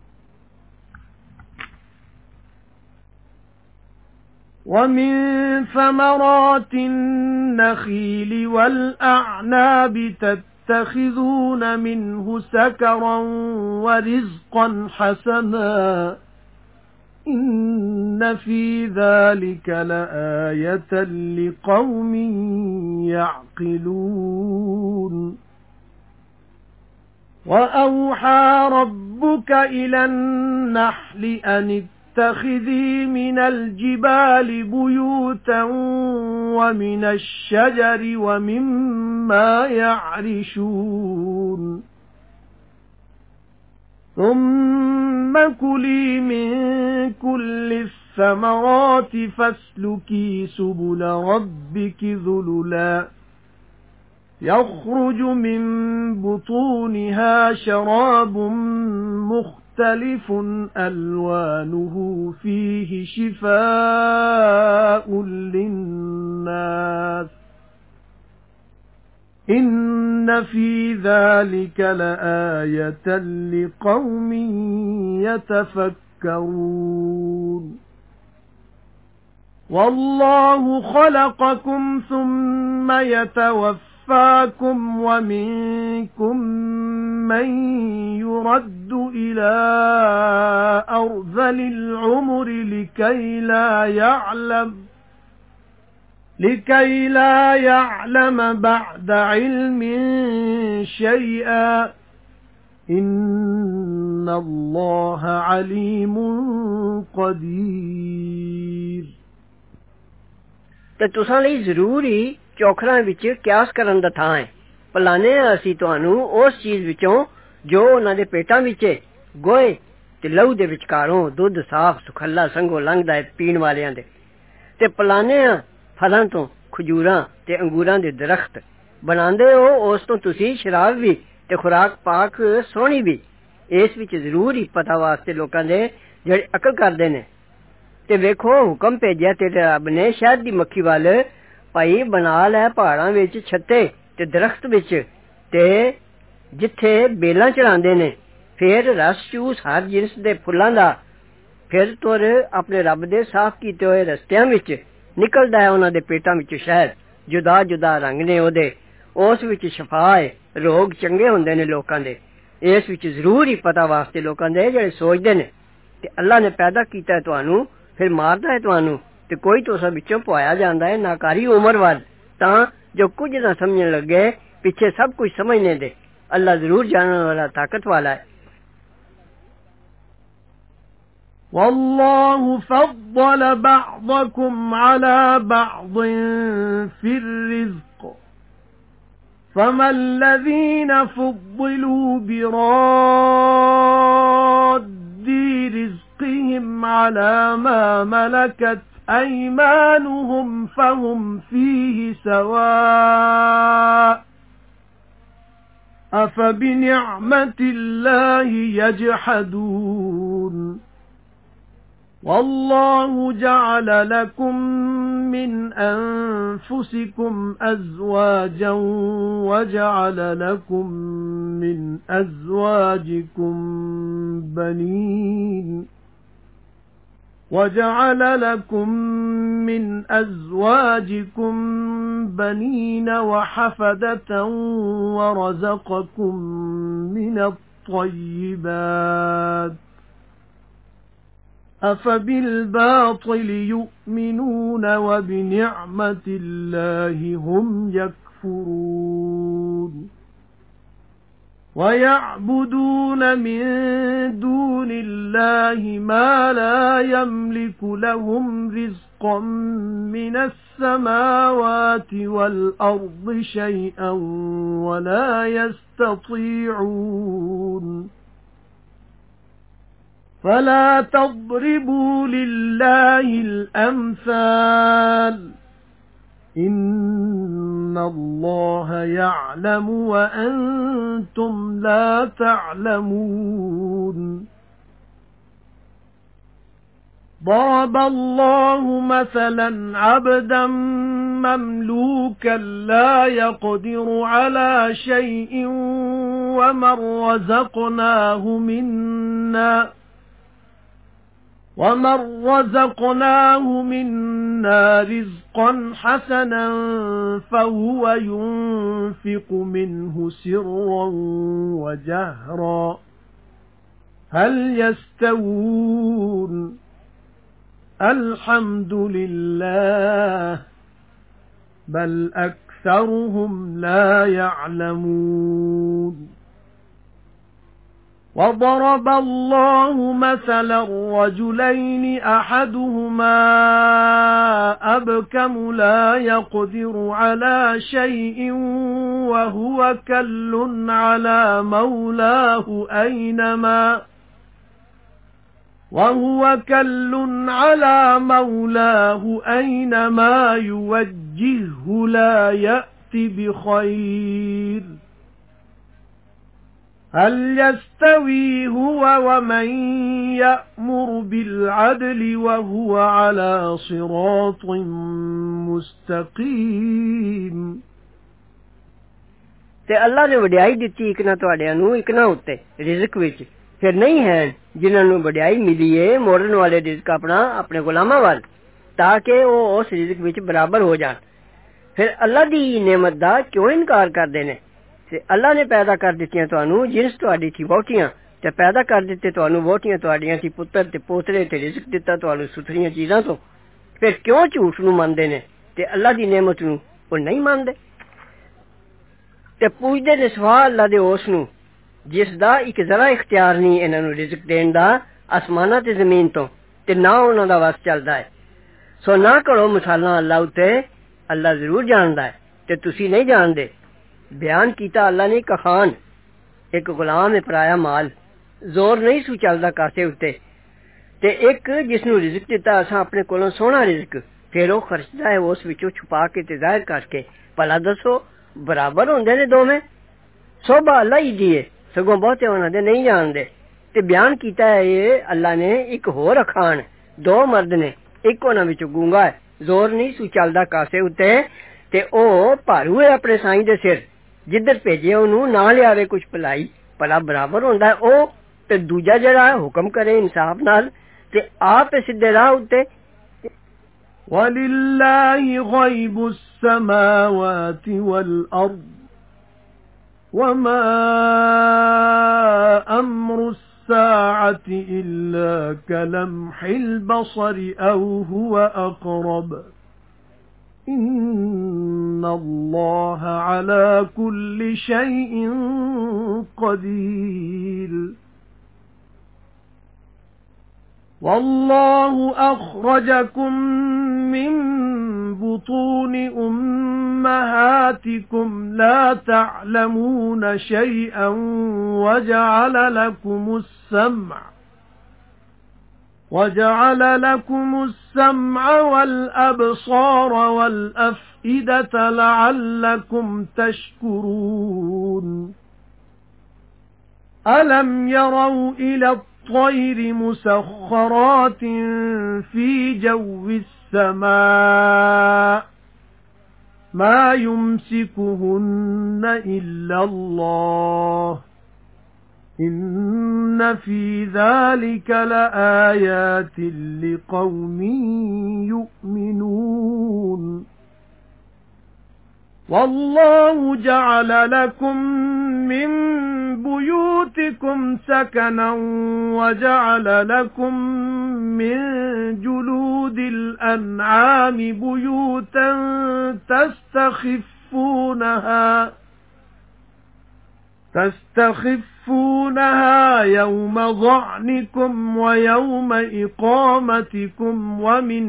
وَمِن ثَمَرَاتِ النَّخِيلِ وَالْأَعْنَابِ تَتَّخِذُونَ مِنْهُ سَكَرًا وَرِزْقًا حَسَنًا إِنَّ فِي ذَلِكَ لَآيَةً لِقَوْمٍ يَعْقِلُونَ وَأَوْحَى رَبُّكَ إِلَى النَّحْلِ أَنِ اتَّخِذِي مِنَ الْجِبَالِ بُيُوتًا وَمِنَ الشَّجَرِ وَمِمَّا يَعْرِشُونَ ثُمَّ كُلِي مِن كُلِّ الثَّمَرَاتِ فَاسْلُكِي سُبُلَ رَبِّكِ ذُلُلًا يَخْرُجُ مِن بُطُونِهَا شَرَابٌ مُخْتَلِفٌ أَلْوَانُهُ فِيهِ شِفَاءٌ لِّلنَّاسِ إِنَّ فِي ذَلِكَ لَآيَةً لِقَوْمٍ يَتَفَكَّرُونَ وَاللَّهُ خَلَقَكُمْ ثُمَّ يَتَوَفَّاكُمْ وَمِنكُم مَّن يُرَدُّ إِلَى أَرْذَلِ الْعُمُرِ لِكَيْ لَا يَعْلَمَ بَعْدَ عِلْمٍ شَيْئًا إِنَّ اللَّهَ عَلِيمٌ قَدِيرٌ ਤੇ ਤੁਸਾਂ ਲਈ ਜ਼ਰੂਰ ਹੀ ਚੌਖਰਾਂ ਵਿੱਚ ਕਿਆਸ ਕਰਨ ਦਾ ਥਾਂ ਹੈ। ਪਲਾਨੇ ਅਸੀਂ ਤੁਹਾਨੂੰ ਉਸ ਚੀਜ਼ ਵਿੱਚੋਂ ਜੋ ਉਹਨਾਂ ਦੇ ਪੇਟਾਂ ਵਿੱਚ ਹੈ, ਗੋਹੇ ਤੇ ਲਹੂ ਦੇ ਵਿਚਕਾਰੋਂ ਦੁੱਧ ਸਾਫ਼ ਸੁਖੱਲਾ ਸੰਗੋਂ ਲੰਘਦਾ ਹੈ ਪੀਣ ਵਾਲਿਆਂ ਦੇ। ਤੇ ਪਲਾਨੇ ਫਲਾਂ ਤੋਂ ਖਜੂਰਾਂ ਤੇ ਅੰਗੂਰਾਂ ਦੇ ਦਰਖਤ ਬਣਾਉਂਦੇ ਹੋ, ਉਸ ਤੋਂ ਤੁਸੀਂ ਸ਼ਰਾਬ ਵੀ ਤੇ ਖੁਰਾਕ ਪਾਕ ਸੋਹਣੀ ਵੀ। ਇਸ ਵਿੱਚ ਜ਼ਰੂਰ ਹੀ ਪਤਾ ਵਾਸਤੇ ਲੋਕਾਂ ਦੇ ਜਿਹੜੇ ਅਕਲ ਕਰਦੇ ਨੇ। ਤੇ ਵੇਖੋ ਹੁਕਮ ਭੇਜਿਆ ਤੇਰੇ ਰੱਬ ਨੇ ਸ਼ਹਿਦ ਦੀ ਮੱਖੀ ਵੱਲ, ਭਾਈ ਬਣਾ ਲੈ ਪਹਾੜਾਂ ਵਿੱਚ ਛੱਤੇ ਤੇ ਦਰਖਤ ਵਿੱਚ ਤੇ ਜਿੱਥੇ ਬੇਲਾਂ ਚੜਾਉਂਦੇ ਨੇ, ਫਿਰ ਰਸ ਚੂਸ ਹਰ ਜਿਨਸ ਦੇ ਫੁੱਲਾਂ ਦਾ। ਫਿਰ ਤੁਰ ਆਪਣੇ ਰੱਬ ਦੇ ਸਾਫ਼ ਕੀਤੇ ਹੋਏ ਰਸਤਿਆਂ ਵਿੱਚ, ਨਿਕਲਦਾ ਹੈ ਉਹਨਾਂ ਦੇ ਪੇਟਾਂ ਵਿੱਚ ਸ਼ਹਿਦ, ਜੁਦਾ ਜੁਦਾ ਰੰਗ ਨੇ ਉਹਦੇ, ਉਸ ਵਿੱਚ ਸ਼ਫਾ ਹੈ, ਰੋਗ ਚੰਗੇ ਹੁੰਦੇ ਨੇ ਲੋਕਾਂ ਦੇ। ਇਸ ਵਿੱਚ ਜ਼ਰੂਰ ਹੀ ਪਤਾ ਵਾਸਤੇ ਲੋਕਾਂ ਦੇ ਜਿਹੜੇ ਸੋਚਦੇ ਨੇ। ਤੇ ਅੱਲਾ ਨੇ ਪੈਦਾ ਕੀਤਾ ਹੈ ਤੁਹਾਨੂੰ, ਫਿਰ ਮਾਰਦਾ ਹੈ ਤੁਹਾਨੂੰ, ਤੇ ਕੋਈ ਤੁਸਾਂ ਵਿੱਚੋਂ ਪਵਾਇਆ ਜਾਂਦਾ ਹੈ ਨਾਕਾਰੀ ਉਮਰ ਵੱਲ, ਤਾਂ ਜੋ ਕੁਝ ਨਾ ਸਮਝਣ ਲੱਗੇ, ਪਿੱਛੇ ਸਭ ਕੁਝ ਸਮਝਣੇ ਦੇ। ਅੱਲਾ ਜ਼ਰੂਰ ਜਾਣਨ ਵਾਲਾ ਤਾਕਤ ਵਾਲਾ ਹੈ। وَاللَّهُ فَضَّلَ بَعْضَكُمْ عَلَى بَعْضٍ فِي الرِّزْقِ فَمَا الَّذِينَ فُضِّلُوا بِرَادِّ رِزْقِهِمْ عَلَى مَا مَلَكَتْ أَيْمَانُهُمْ فَهُمْ فِيهِ سَوَاءٌ أَفَبِنِعْمَةِ اللَّهِ يَجْحَدُونَ وَاللَّهُ جَعَلَ لَكُم مِّنْ أَنفُسِكُمْ أَزْوَاجًا وَجَعَلَ لَكُم مِّنْ أَزْوَاجِكُمْ بَنِينَ وَجَعَلَ لَكُم مِنْ أَزْوَاجِكُمْ بَنِينَ وَحَفَدَةً وَرَزَقَكُمْ مِنَ الطَّيِّبَاتِ أَفَبِالْبَاطِلِ يُؤْمِنُونَ وَبِنِعْمَةِ اللَّهِ هُمْ يَكْفُرُونَ وَيَعْبُدُونَ مِن دُونِ اللَّهِ مَا لَا يَمْلِكُ لَهُمْ رِزْقًا مِنَ السَّمَاوَاتِ وَالْأَرْضِ شَيْئًا وَلَا يَسْتَطِيعُونَ فَلَا تَضْرِبُوا لِلَّهِ الْأَمْثَالَ إِنَّ اللَّهَ يَعْلَمُ وَأَنْتُمْ لَا تَعْلَمُونَ ضَرَبَ اللَّهُ مَثَلًا عَبْدًا مَمْلُوكًا لَا يَقْدِرُ عَلَى شَيْءٍ وَمَنْ رَزَقْنَاهُ مِنَّا رِزْقًا حَسَنًا فَهُوَ يُنْفِقُ مِنْهُ سِرًّا وَجَهْرًا هَلْ يَسْتَوُونَ الْحَمْدُ لِلَّهِ بَلْ أَكْثَرُهُمْ لَا يَعْلَمُونَ وَضَرَبَ اللَّهُ مَثَلًا رَجُلَيْنِ أَحَدُهُمَا أَبْكَمُ لَا يَقْدِرُ عَلَى شَيْءٍ وَهُوَ كَلٌّ عَلَى مَوْلَاهُ أَيْنَمَا يُوَجِّههُّ لَا يَأْتِ بِخَيْرٍ هَلْ يَسْتَوِي هُوَ وَمَن يَأْمُرُ بِالْعَدْلِ وَهُوَ عَلَى صِرَاطٍ مُسْتَقِيمٍ ਤੇ ਅੱਲਾ ਨੇ ਵਡਿਆਈ ਦਿੱਤੀ ਇੱਕ ਨਾ ਤੁਹਾਡਿਆਂ ਨੂੰ ਇੱਕ ਨਾ ਉੱਤੇ ਰਿਜ਼ਕ ਵਿੱਚ ਫਿਰ ਨਹੀਂ ਹੈ ਜਿਨ੍ਹਾਂ ਨੂੰ ਵਡਿਆਈ ਮਿਲੀ ਏ ਮੋੜਨ ਵਾਲੇ ਰਿਜ਼ਕ ਆਪਣਾ ਆਪਣੇ ਗੁਲਾਮਾਂ ਵੱਲ ਤਾਂ ਕਿ ਉਹ ਉਸ ਰਿਜ਼ਕ ਵਿੱਚ ਬਰਾਬਰ ਹੋ ਜਾਣ ਫਿਰ ਅੱਲਾ ਦੀ ਨਿਮਤ ਦਾ ਕਿਉਂ ਇਨਕਾਰ ਕਰਦੇ ਨੇ ਤੇ ਅੱਲਾ ਨੇ ਪੈਦਾ ਕਰ ਦਿੱਤੀਆਂ ਤੁਹਾਨੂੰ ਜਿਨਸ ਤੁਹਾਡੀ ਥੀ ਵੋਟੀਆਂ ਤੇ ਪੈਦਾ ਕਰ ਦਿੱਤੇ ਤੁਹਾਨੂੰ ਵੋਟੀਆਂ ਤੁਹਾਡੀਆਂ ਥੀ ਪੁੱਤਰ ਤੇ ਪੋਤਰੇ ਤੇ ਰਿਜ਼ਕ ਦਿੱਤਾ ਤੁਹਾਨੂੰ ਸੁਥਰੀਆਂ ਚੀਜ਼ਾਂ ਤੋਂ ਫਿਰ ਕਿਉਂ ਝੂਠ ਨੂੰ ਮੰਨਦੇ ਨੇ ਤੇ ਅੱਲਾ ਦੀ ਨਿਮਤ ਨੂੰ ਉਹ ਨਹੀਂ ਮੰਨਦੇ ਤੇ ਪੁੱਛਦੇ ਨੇ ਸਵਾ ਅੱਲਾ ਦੇ ਉਸ ਨੂੰ ਜਿਸ ਦਾ ਇੱਕ ਜ਼ਰਾ ਇਖਤਿਆਰ ਨਹੀਂ ਇਹਨਾਂ ਨੂੰ ਰਿਜ਼ਕ ਦੇਣ ਦਾ ਅਸਮਾਨਾਂ ਤੇ ਜ਼ਮੀਨ ਤੋਂ ਤੇ ਨਾ ਉਹਨਾਂ ਦਾ ਵਸ ਚੱਲਦਾ ਹੈ ਸੋ ਨਾ ਕਰੋ ਮਿਸਾਲਾਂ ਅੱਲਾ ਉੱਤੇ ਅੱਲਾ ਜ਼ਰੂਰ ਜਾਣਦਾ ਹੈ ਤੇ ਤੁਸੀਂ ਨਹੀਂ ਜਾਣਦੇ ਬਿਆਨ ਕੀਤਾ ਅੱਲਾ ਨੇ ਇੱਕ ਖਾਨ ਇੱਕ ਗੁਲਾਮ ਹੈ ਪਰਾਇਆ ਮਾਲ ਜ਼ੋਰ ਨਹੀਂ ਸੂ ਚੱਲਦਾ ਕਾਸੇ ਉੱਤੇ ਤੇ ਇੱਕ ਜਿਸ ਨੂੰ ਰਿਜ਼ਕ ਦਿੱਤਾ ਅਸਾਂ ਆਪਣੇ ਕੋਲੋਂ ਸੋਹਣਾ ਰਿਜ਼ਕ ਫਿਰ ਉਹ ਖਰਚਦਾ ਹੈ ਉਸ ਵਿੱਚੋਂ ਛੁਪਾ ਕੇ ਤੇ ਜ਼ਾਹਿਰ ਕਰਕੇ ਭਲਾ ਦੱਸੋ ਬਰਾਬਰ ਹੁੰਦੇ ਨੇ ਦੋਵੇਂ ਸੋਭਾ ਅੱਲਾ ਹੀ ਦੀ ਹੈ ਸਗੋਂ ਬਹੁਤੇ ਉਹਨਾਂ ਦੇ ਨਹੀਂ ਜਾਣਦੇ ਤੇ ਬਿਆਨ ਕੀਤਾ ਹੈ ਇਹ ਅੱਲਾ ਨੇ ਇੱਕ ਹੋਰ ਅਖਾਣ ਦੋ ਮਰਦ ਨੇ ਇੱਕ ਉਹਨਾਂ ਵਿੱਚੋਂ ਗੂੰਗਾ ਹੈ ਜ਼ੋਰ ਨਹੀਂ ਸੂ ਚੱਲਦਾ ਕਾਸੇ ਉੱਤੇ ਤੇ ਉਹ ਭਾਰੂ ਹੈ ਆਪਣੇ ਸਾਈਂ ਦੇ ਸਿਰ ਜਿੱਧਰ ਭੇਜੇ ਉਹਨੂੰ ਨਾ ਲਿਆਵੇ ਕੁਛ ਭਲਾਈ ਭਲਾ ਬਰਾਬਰ ਹੁੰਦਾ ਉਹ ਤੇ ਦੂਜਾ ਜਿਹੜਾ ਹੁਕਮ ਕਰੇ ਇਨਸਾਫ ਨਾਲ ਤੇ ਆਪ ਸਿੱਧੇ ਰਾਹ ਉੱਤੇ وَلِلَّهِ غَيْبُ السَّمَاوَاتِ وَالْأَرْضِ وَمَا أَمْرُ السَّاعَةِ إِلَّا كَلَمْحِ الْبَصَرِ أَوْ هُوَ أَقْرَبُ إِنَّ اللَّهَ عَلَى كُلِّ شَيْءٍ قَدِيرٌ وَاللَّهُ أَخْرَجَكُم مِّن بُطُونِ أُمَّهَاتِكُمْ لَا تَعْلَمُونَ شَيْئًا وَجَعَلَ لَكُمُ السَّمْعَ وَالْأَبْصَارَ وَالْأَفْئِدَةَ لَعَلَّكُمْ تَشْكُرُونَ أَلَمْ يَرَوْا إِلَى الطَّيْرِ مُسَخَّرَاتٍ فِي جَوِّ السَّمَاءِ مَا يُمْسِكُهُنَّ إِلَّا اللَّهُ إِنَّ فِي ذَلِكَ لَآيَاتٍ لِقَوْمٍ يُؤْمِنُونَ وَاللَّهُ جَعَلَ لَكُم مِّن بُيُوتِكُمْ سَكَنًا وَجَعَلَ لَكُم مِّن جُلُودِ الْأَنْعَامِ بُيُوتًا تستخفونها يوم ظعنكم ويوم إقامتكم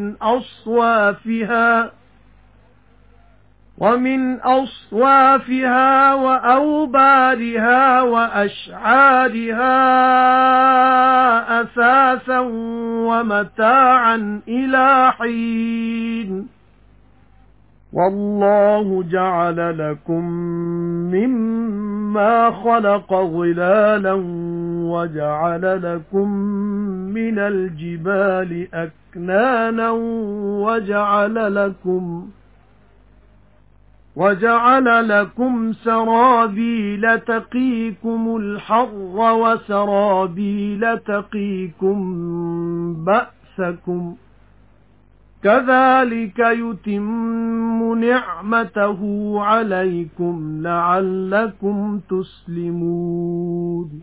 ومن أصوافها وأوبارها وأشعارها أثاثا ومتاعا إلى حين والله جعل لكم مما خلق ظلالا وجعل لكم من الجبال أكنانا وجعل لكم سرابيل تقيكم الحر وسرابيل تقيكم بأسكم كَذَلِكَ يُتِمُّ نِعْمَتَهُ عَلَيْكُمْ لَعَلَّكُمْ تُسْلِمُونَ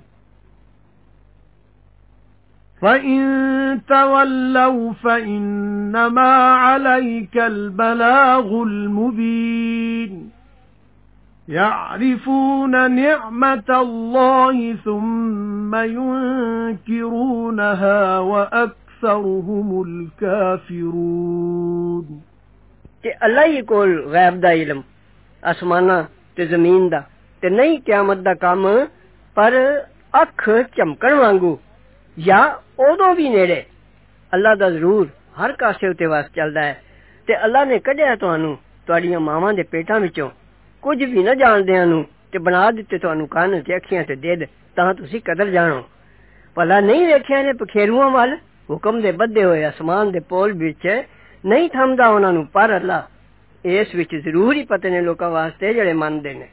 فَإِن تَوَلَّوْا فَإِنَّمَا عَلَيْكَ الْبَلَاغُ الْمُبِينُ يَعْرِفُونَ نِعْمَةَ اللَّهِ ثُمَّ يُنكِرُونَهَا وَأَكْثَرُهُمُ الْكَافِرُونَ تے اللہ ہی کول غیب دا علم آسماناں تے زمین دا تے نہیں قیامت دا کام پر اکھ چمکن وانگو یا اودوں بھی نیڑے اللہ دا ضرور ہر کاسے اُتے واس چلدا ہے تے اللہ نے کڈیا تانوں تواڈیاں ماواں دے پیٹاں وچوں کچھ بھی نہ جاندیاں نوں تے بنا دتے تانوں کان تے اکھیاں تے دید تاں تسی قدر جانو بھلا نہیں ویکھیا نے پکھیروਆਂ وال حکم دے بدے ہوئے آسمان دے پول وچ نہیں تھمدا انہاں نوں پر اللہ اس وچ ضرور ہی پتہ نے لوکاں واسطے جڑے مندے نے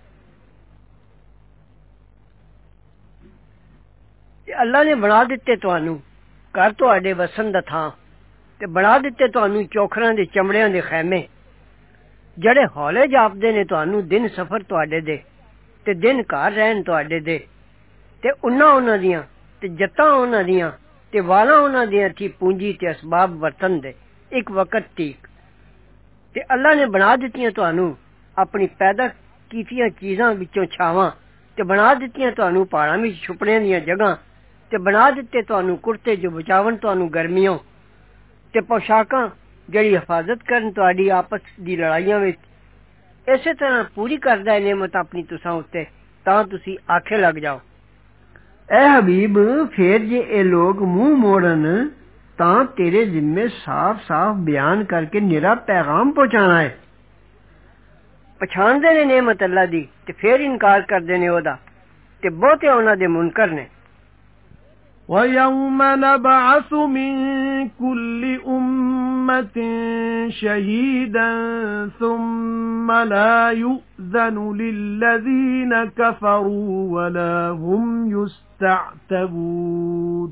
اللہ نے بنا دتے تانوں گھر تواڈے وسن دا تھاں تے بنا دتے تانوں چوکھراں دے چمڑیاں دے خیمے جڑے ہولے جاپدے نے تانوں دن سفر تواڈے دے تے دن گھر رہن تواڈے دے تے انہاں دیاں تے جتاں انہاں دیاں تے والاں انہاں دیاں تھی پونجی تے اسباب ورتن دے ایک وقت تیک تے اللہ نے بنا دتیاں تانوں اپنی پیدا کیتیاں چیزاں وچوں چھاواں تے بنا دتیاں تانوں پہاڑاں وچ چھپنے دیاں جگہاں تے بنا دتے تانوں کرتے جو بچاون تانوں گرمیوں تے پوشاکاں جڑی حفاظت کرن تواڈی آپس دی لڑائیاں وچ اسی طرح پوری کردا ہے نعمت اپنی تساں اُتے تاں تسی آکھے لگ جاؤ اے حبیب پھر جے اے لوگ منہ موڑن تاں تیرے ذمے صاف صاف بیان کر کے نرا پیغام پہنچانا ہے پچھان دے نے نعمت اللہ دی تے پھر انکار کر دے نے اودا تے بہتے انہاں دے منکر نے وَيَوْمَ نَبْعَثُ مِن كُلِّ أُمَّةٍ شَهِيدًا ثُمَّ لَا يُؤْذَنُ لِلَّذِينَ كَفَرُوا وَلَا هُمْ يُسْتَعْتَبُونَ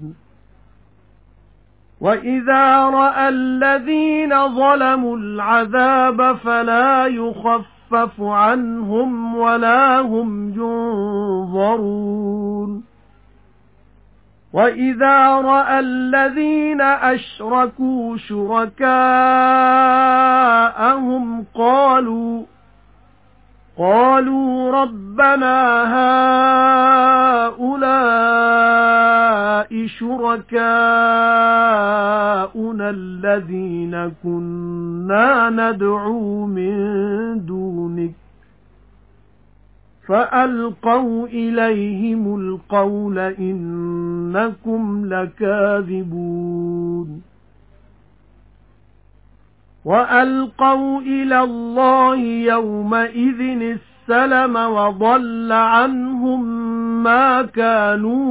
وَإِذَا رَأَى الَّذِينَ ظَلَمُوا الْعَذَابَ فَلَا يُخَفَّفُ عَنْهُمْ وَلَا هُمْ يُنظَرُونَ وَإِذَا رَأَى الَّذِينَ أَشْرَكُوا شُرَكَاءَهُمْ قَالُوا رَبَّنَا هَؤُلَاءِ شُرَكَاؤُنَا الَّذِينَ كُنَّا نَدْعُو مِن دُونِكَ فَأَلْقَوْا إِلَيْهِمُ الْقَوْلَ إِنَّكُمْ لَكَاذِبُونَ وَأَلْقَوْا إِلَى اللَّهِ يَوْمَئِذٍ السَّلَمَ وَضَلَّ عَنْهُمْ مَا كَانُوا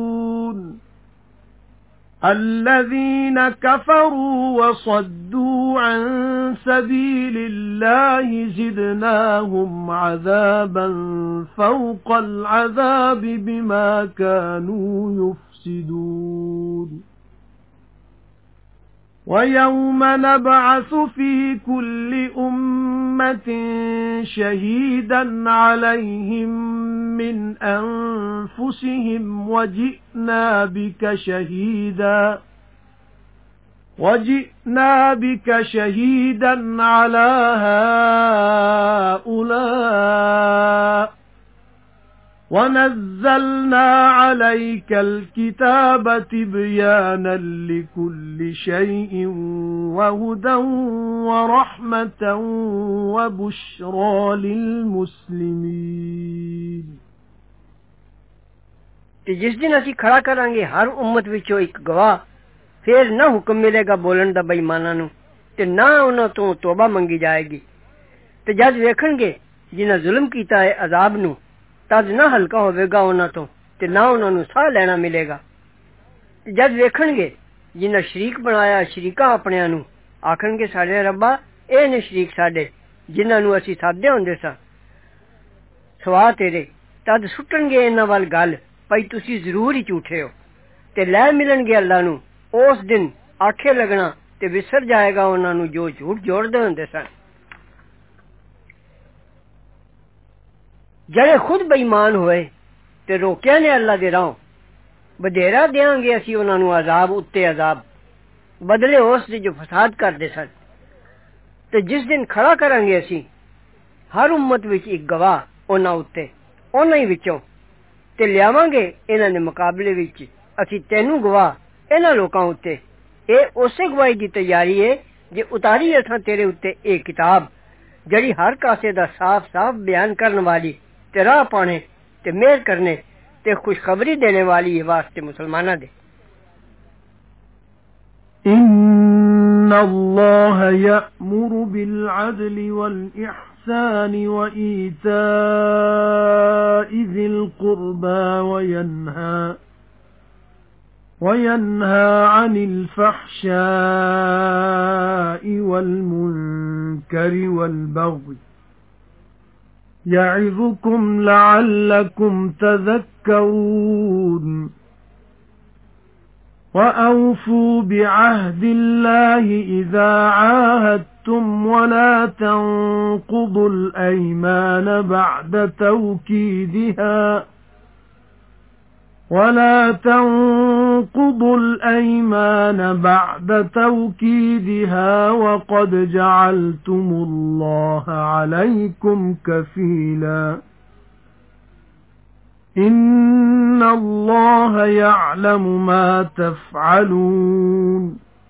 يَفْتَرُونَ الَّذِينَ كَفَرُوا وَصَدُّوا وصدوا عن سبيل الله زدناهم عذابا فوق العذاب بما كانوا يفسدون وَيَوْمَ نَبْعَثُ فِي كُلِّ أُمَّةٍ شَهِيدًا عَلَيْهِمْ مِنْ أَنفُسِهِمْ وَجِئْنَا بِكَ شَهِيدًا عَلَى هَؤُلَاءِ وَنَزَّلْنَا عَلَيْكَ الْكِتَابَ تِبْيَانًا لِكُلِّ شَيْءٍ وَهُدًى وَرَحْمَةً وَبُشْرَى لِلْمُسْلِمِينَ ਤੇ ਜਿਸ ਦਿਨ ਅਸੀਂ ਖੜਾ ਕਰਾਂਗੇ ਹਰ ਉਮਤ ਵਿੱਚੋਂ ਇੱਕ ਗਵਾਹ ਫਿਰ ਨਾ ਹੁਕਮ ਮਿਲੇਗਾ ਬੋਲਣ ਦਾ ਬੇਈਮਾਨਾਂ ਨੂੰ ਤੇ ਨਾ ਉਹਨਾਂ ਤੋਂ ਤੋਬਾ ਮੰਗੀ ਜਾਏਗੀ ਤੇ ਜਦ ਵੇਖਣਗੇ ਜਿਨ੍ਹਾਂ ਜ਼ੁਲਮ ਕੀਤਾ ਹੈ ਅਜ਼ਾਬ ਨੂੰ ਤਦ ਨਾ ਹਲਕਾ ਹੋਵੇਗਾ ਉਹਨਾਂ ਤੋਂ ਤੇ ਨਾ ਉਹਨਾਂ ਨੂੰ ਸਾਹ ਲੈਣਾ ਮਿਲੇਗਾ ਜਦ ਵੇਖਣਗੇ ਜਿਨ੍ਹਾਂ ਸ਼ਰੀਕ ਬਣਾਇਆ ਸ਼ਰੀਕਾਂ ਆਪਣਿਆਂ ਨੂੰ ਆਖਣਗੇ ਸਾਡੇ ਰੱਬਾ ਇਹ ਨੇ ਸ਼ਰੀਕ ਸਾਡੇ ਜਿਨ੍ਹਾਂ ਨੂੰ ਅਸੀਂ ਸਾਧੇ ਹੁੰਦੇ ਸਾਂ ਸਵਾ ਤੇਰੇ ਤਦ ਸੁੱਟਣਗੇ ਇਹਨਾਂ ਵੱਲ ਗੱਲ ਭਈ ਤੁਸੀਂ ਜ਼ਰੂਰ ਹੀ ਝੂਠੇ ਹੋ ਤੇ ਲੈ ਮਿਲਣਗੇ ਅੱਲਾ ਨੂੰ ਉਸ ਦਿਨ ਆਖੇ ਲੱਗਣਾ ਤੇ ਵਿਸਰ ਜਾਏਗਾ ਉਹਨਾਂ ਨੂੰ ਜੋ ਝੂਠ ਜੋੜਦੇ ਹੁੰਦੇ ਸਨ ਜਿਹੜੇ ਖੁਦ ਬੇਈਮਾਨ ਹੋਏ ਤੇ ਰੋਕਿਆ ਨੇ ਅੱਲਾ ਦੇ ਰਾਹ ਬਧੇਰਾ ਦੇਾਂਗੇ ਅਸੀਂ ਉਹਨਾਂ ਨੂੰ ਅਜ਼ਾਬ ਉੱਤੇ ਅਜ਼ਾਬ ਬਦਲੇ ਉਸ ਦੇ ਜੋ ਫਸਾਦ ਕਰਦੇ ਸਨ ਤੇ ਜਿਸ ਦਿਨ ਖੜਾ ਕਰਾਂਗੇ ਅਸੀਂ ਹਰ ਉਮਤ ਵਿੱਚ ਇੱਕ ਗਵਾਹ ਉਹਨਾਂ ਉੱਤੇ ਉਹਨਾਂ ਹੀ ਵਿੱਚੋਂ ਤੇ ਲਿਆਵਾਂਗੇ ਇਹਨਾਂ ਦੇ ਮੁਕਾਬਲੇ ਵਿੱਚ ਅਸੀਂ ਤੈਨੂੰ ਗਵਾਹ ਇਹਨਾਂ ਲੋਕਾਂ ਉੱਤੇ ਇਹ ਉਸੇ ਗਵਾਹੀ ਦੀ ਤਿਆਰੀ ਹੈ ਜੇ ਉਤਾਰੀ ਅਸਾਂ ਤੇਰੇ ਉੱਤੇ ਇਹ ਕਿਤਾਬ ਜਿਹੜੀ ਹਰ ਕਾਸੇ ਦਾ ਸਾਫ਼-ਸਾਫ਼ ਬਿਆਨ ਕਰਨ ਵਾਲੀ ਤੇ ਰਾਹ ਪਾਣੇ ਤੇ ਮਿਹਰ ਕਰਨੇ ਤੇ ਖੁਸ਼ਖਬਰੀ ਦੇਣੇ ਵਾਲੀ ਹੈ ਵਾਸਤੇ ਮੁਸਲਮਾਨਾਂ ਦੇ إِنَّ اللَّهَ يَأْمُرُ بِالْعَدْلِ وَالْإِحْسَانِ وَإِيتَاءِ ذِي الْقُرْبَى وَيَنْهَى عَنِ الْفَحْشَاءِ وَالْمُنكَرِ وَالْبَغْيِ يَعِظُكُمْ لَعَلَّكُمْ تَذَكَّرُونَ وَأَوْفُوا بِعَهْدِ اللَّهِ إِذَا عَاهَدتُّمْ وَلَا تَنقُضُوا الْأَيْمَانَ بَعْدَ تَوْكِيدِهَا وَقَدْ جَعَلْتُمُ اللَّهَ عَلَيْكُمْ كَفِيلًا إِنَّ اللَّهَ يَعْلَمُ مَا تَفْعَلُونَ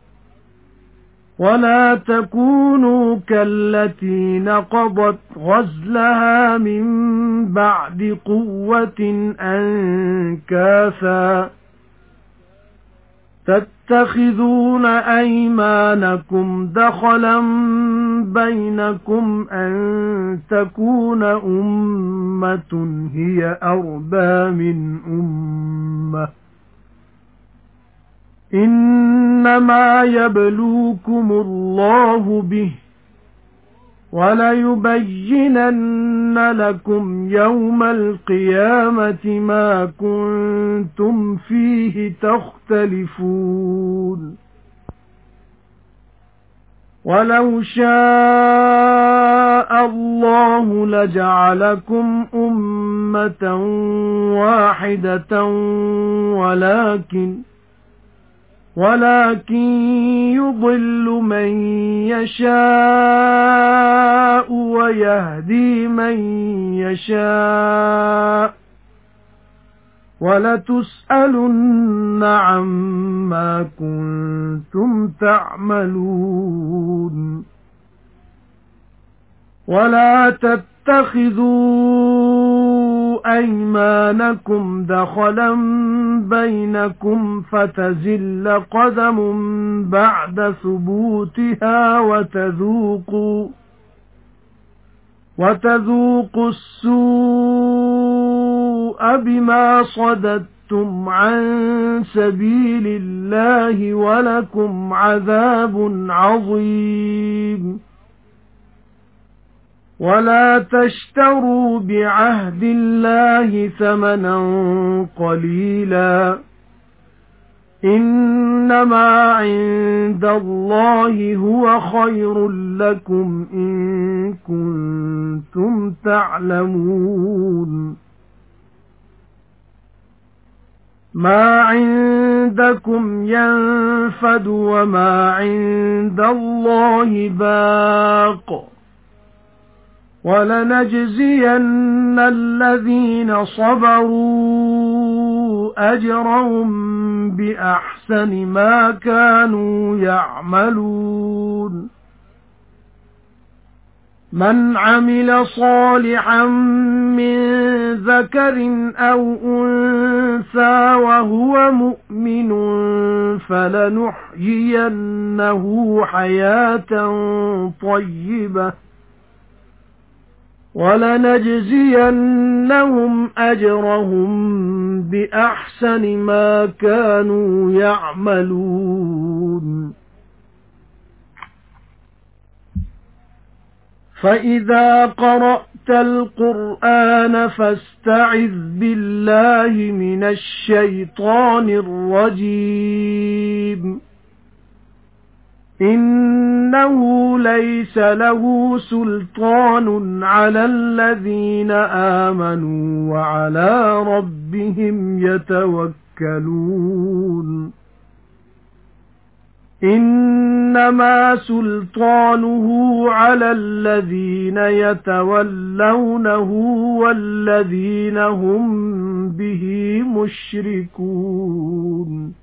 وَلَا تَكُونُوا كَالَّتِي نَقَضَتْ غَزْلَهَا مِنْ بَعْدِ قُوَّةٍ أَنْكَاثًا تَتَّخِذُونَ أَيْمَانَكُمْ دَخَلًا بَيْنَكُمْ أَنْ تَكُونَ أُمَّةٌ هِيَ أَرْبَى مِنْ أُمَّةٍ إِنَّمَا يَبْلُوكُمُ اللَّهُ بِهِ وَلَيُبَيِّنَنَّ لَكُمْ يَوْمَ الْقِيَامَةِ مَا كُنتُمْ فِيهِ تَخْتَلِفُونَ وَلَوْ شَاءَ اللَّهُ لَجَعَلَكُمْ أُمَّةً وَاحِدَةً ولكن يضل من يشاء ويهدي من يشاء وَلَتُسْأَلُنَّ عَمَّا كُنتُمْ تَعْمَلُونَ وَلَا تَتَّخِذُوا أَيْمَانَكُمْ دَخَلًا بَيْنَكُمْ فَتَزِلَّ قَدَمٌ بَعْدَ ثُبُوتِهَا وَتَذُوقُوا السُّوءَ بِمَا صَدَدتُّمْ صدتم عن سبيل الله ولكم عذاب عظيم ولا تشتروا بعهد الله ثمنا قليلا إنما عند الله هو خير لكم إن كنتم تعلمون ما عندكم ينفد وما عند الله باق وَلَنَجْزِيَنَّ الَّذِينَ صَبَرُوا أَجْرَهُم بِأَحْسَنِ مَا كَانُوا يَعْمَلُونَ مَنْ عَمِلَ صَالِحًا مِنْ ذَكَرٍ أَوْ أُنْثَى وَهُوَ مُؤْمِنٌ فَلَنُحْيِيَنَّهُ حَيَاةً طَيِّبَةً وَلَنَجْزِيَنَّهُمْ أَجْرَهُم بِأَحْسَنِ مَا كَانُوا يَعْمَلُونَ فَإِذَا قَرَأْتَ الْقُرْآنَ فَاسْتَعِذْ بِاللَّهِ مِنَ الشَّيْطَانِ الرَّجِيمِ إِنَّهُ لَيْسَ لَهُ سُلْطَانٌ عَلَى الَّذِينَ آمَنُوا وَعَلَى رَبِّهِمْ يَتَوَكَّلُونَ إِنَّمَا سُلْطَانُهُ عَلَى الَّذِينَ يَتَوَلَّوْنَهُ وَالَّذِينَ هُمْ بِهِ مُشْرِكُونَ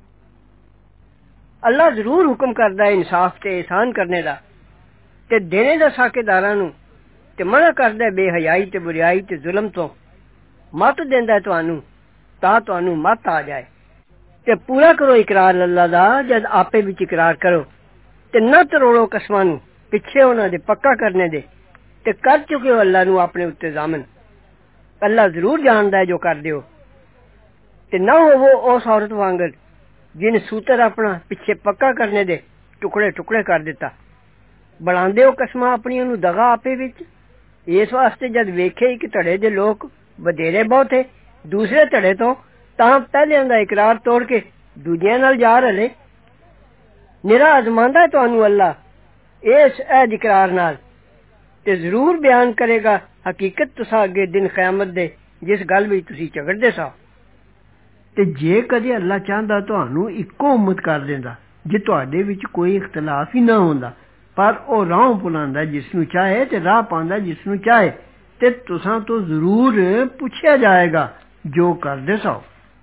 اللہ ضرور حکم کردا ہے انصاف تے احسان کرنے دا تے دینے دا ساکیداراں نوں تے منع کردا ہے بے حیائی تے بریائی تے ظلم تو مت دیندا ہے تانوں تا تانوں مت آ جائے تے پورا کرو اقرار اللہ دا جد آپے وچ اقرار کرو تے نہ تروڑو قسماں نوں پیچھے انہاں دے پکا کرنے دے تے کر چکے ہو اللہ نوں اپنے اُتے ضامن اللہ ضرور جاندا ہے جو کر دیو تے نہ ہوو اس عورت وانگر جن سوتر اپنا پیچھے پکا کرنے دے ٹکڑے ٹکڑے کر دیتا بناندے ہو قسماں اپنی نوں دغا آپے وچ اس واسطے جد ویکھے کہ تڑے دے لوگ بدھیرے بہت ہے دوسرے تڑے تو تاں پہلیاں دا اقرار توڑ کے دوجیاں نال جا رلے نرا ازماندا ہے تانوں اللہ اس عہد اقرار نال تے ضرور بیان کرے گا حقیقت تساں اگے دن قیامت دے جس گل وچ تسی جھگڑدے سا تے جے کدے اللہ چاہندا تانوں اکو امت کر دیندا جے تواڈے وچ کوئی اختلاف ہی نہ ہوندا پر او راہ پلاندا جس نوں چاہے تے راہ پاندا جس نوں چاہے تے تساں تو ضرور پوچھیا جائے گا جو کردے سو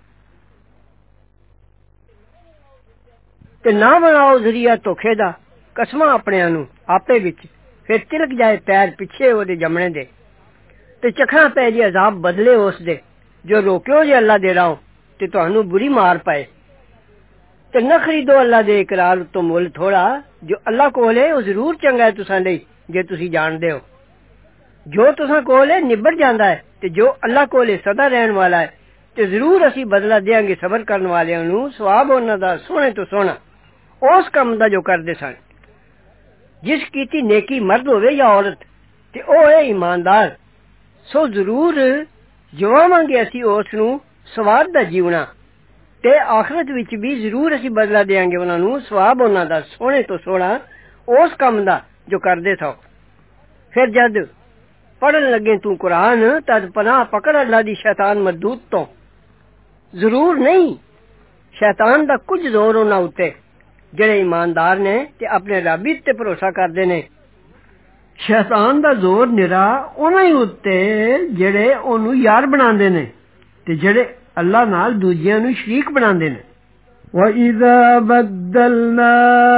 تے نہ بناؤ ذریعہ دھوکھے دا قسماں اپنیاں نوں آپے وچ پھر تلک جائے پیر پیچھے او دے جمنے دے تے چکھنا پے جی عذاب بدلے اس دے جو روکیو جے اللہ دے راہوں تے تانوں بری مار پائے تے نہ خریدو اللہ دے اقرار تو مول تھوڑا جو اللہ کول ہے او ضرور چنگا ہے تساں لئی جے تسی جاندے ہو جو تساں کول ہے نبڑ جاندا ہے تے جو اللہ کول سدا رہن والا ہے تے ضرور اسی بدلہ دیاں گے صبر کرن والیاں نوں ثواب انہاں دا سونے تو سونا اس کم دا جو کردے سن جس کیتی نیکی مرد ہوئے یا عورت تے او ہے ایماندار سو ضرور جواواں گے اسی اس نوں سواد دا جیونا تے آخرت وچ بھی ضرور اسی بدلہ دیاں گے انہاں نوں ثواب انہاں دا سونے تو سونا اس کم دا جو کردے تھو پھر جد پڑھن لگے تو قرآن تد پناہ پکڑ اللہ دی شیطان مردود تو ضرور نہیں شیطان دا کچھ زور انہاں اُتے جڑے ایماندار نے تے اپنے رب تے بھروسہ کردے نے شیطان دا زور نرا انہاں ہی اُتے جڑے اونوں یار بناندے نے تے جڑے اللہ نال دوجیاں نوں شریک بناندے نے وَإِذَا بَدَّلْنَا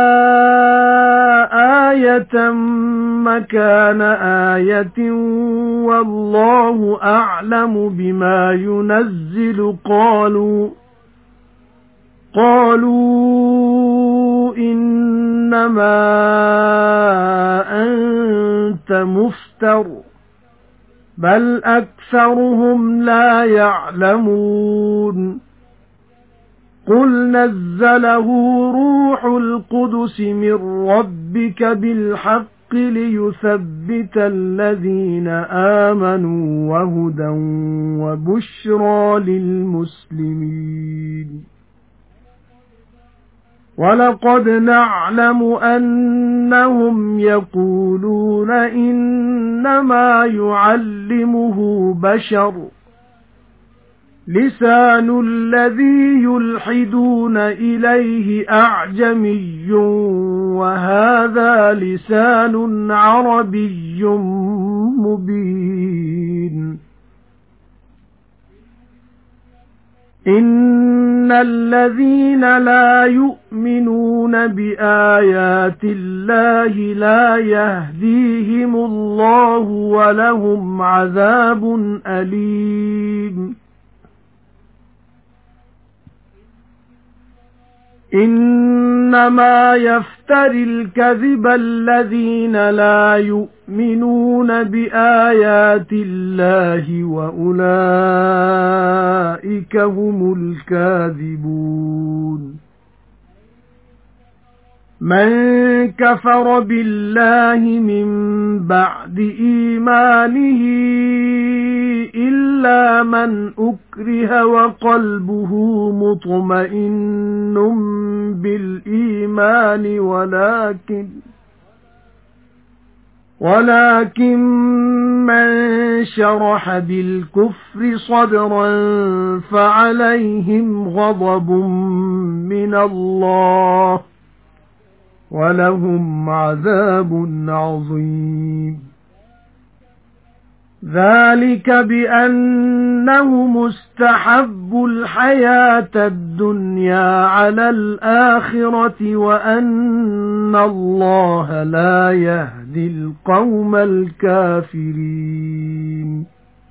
آيَةً مَكَانَ آيَةٍ وَاللَّهُ أَعْلَمُ بِمَا يُنَزِّلُ قَالُوا إِنَّمَا أَنْتَ مُفْتَرٍ بل أكثرهم لا يعلمون قل نزله روح القدس من ربك بالحق ليثبت الذين آمنوا وهدى وبشرى للمسلمين وَلَقَدْ نَعْلَمُ أَنَّهُمْ يَقُولُونَ إِنَّمَا يُعَلِّمُهُ بَشَرٌ لِسَانُ الَّذِي يُلْحِدُونَ إِلَيْهِ أَعْجَمِيٌّ وَهَذَا لِسَانٌ عَرَبِيٌّ مُبِينٌ إِنَّ الَّذِينَ لَا يُؤْمِنُونَ بِآيَاتِ اللَّهِ لَا يَهْدِيهِمُ اللَّهُ وَلَهُمْ عَذَابٌ أَلِيمٌ إِنَّمَا يَفْتَرِي الْكَذِبَ الَّذِينَ لَا يُؤْمِنُونَ بِآيَاتِ اللَّهِ وَأُولَئِكَ هُمُ الْكَاذِبُونَ مَنْ كَفَرَ بِاللَّهِ مِنْ بَعْدِ إِيمَانِهِ إِلَّا مَنْ أُكْرِهَ وَقَلْبُهُ مُطْمَئِنٌّ بِالْإِيمَانِ ولكن من شرح بالكفر صدرا فعليهم غضب من الله ولهم عذاب عظيم ذلك بأنهم استحبوا الحياة الدنيا على الآخرة وأن الله لا يهدي القوم الكافرين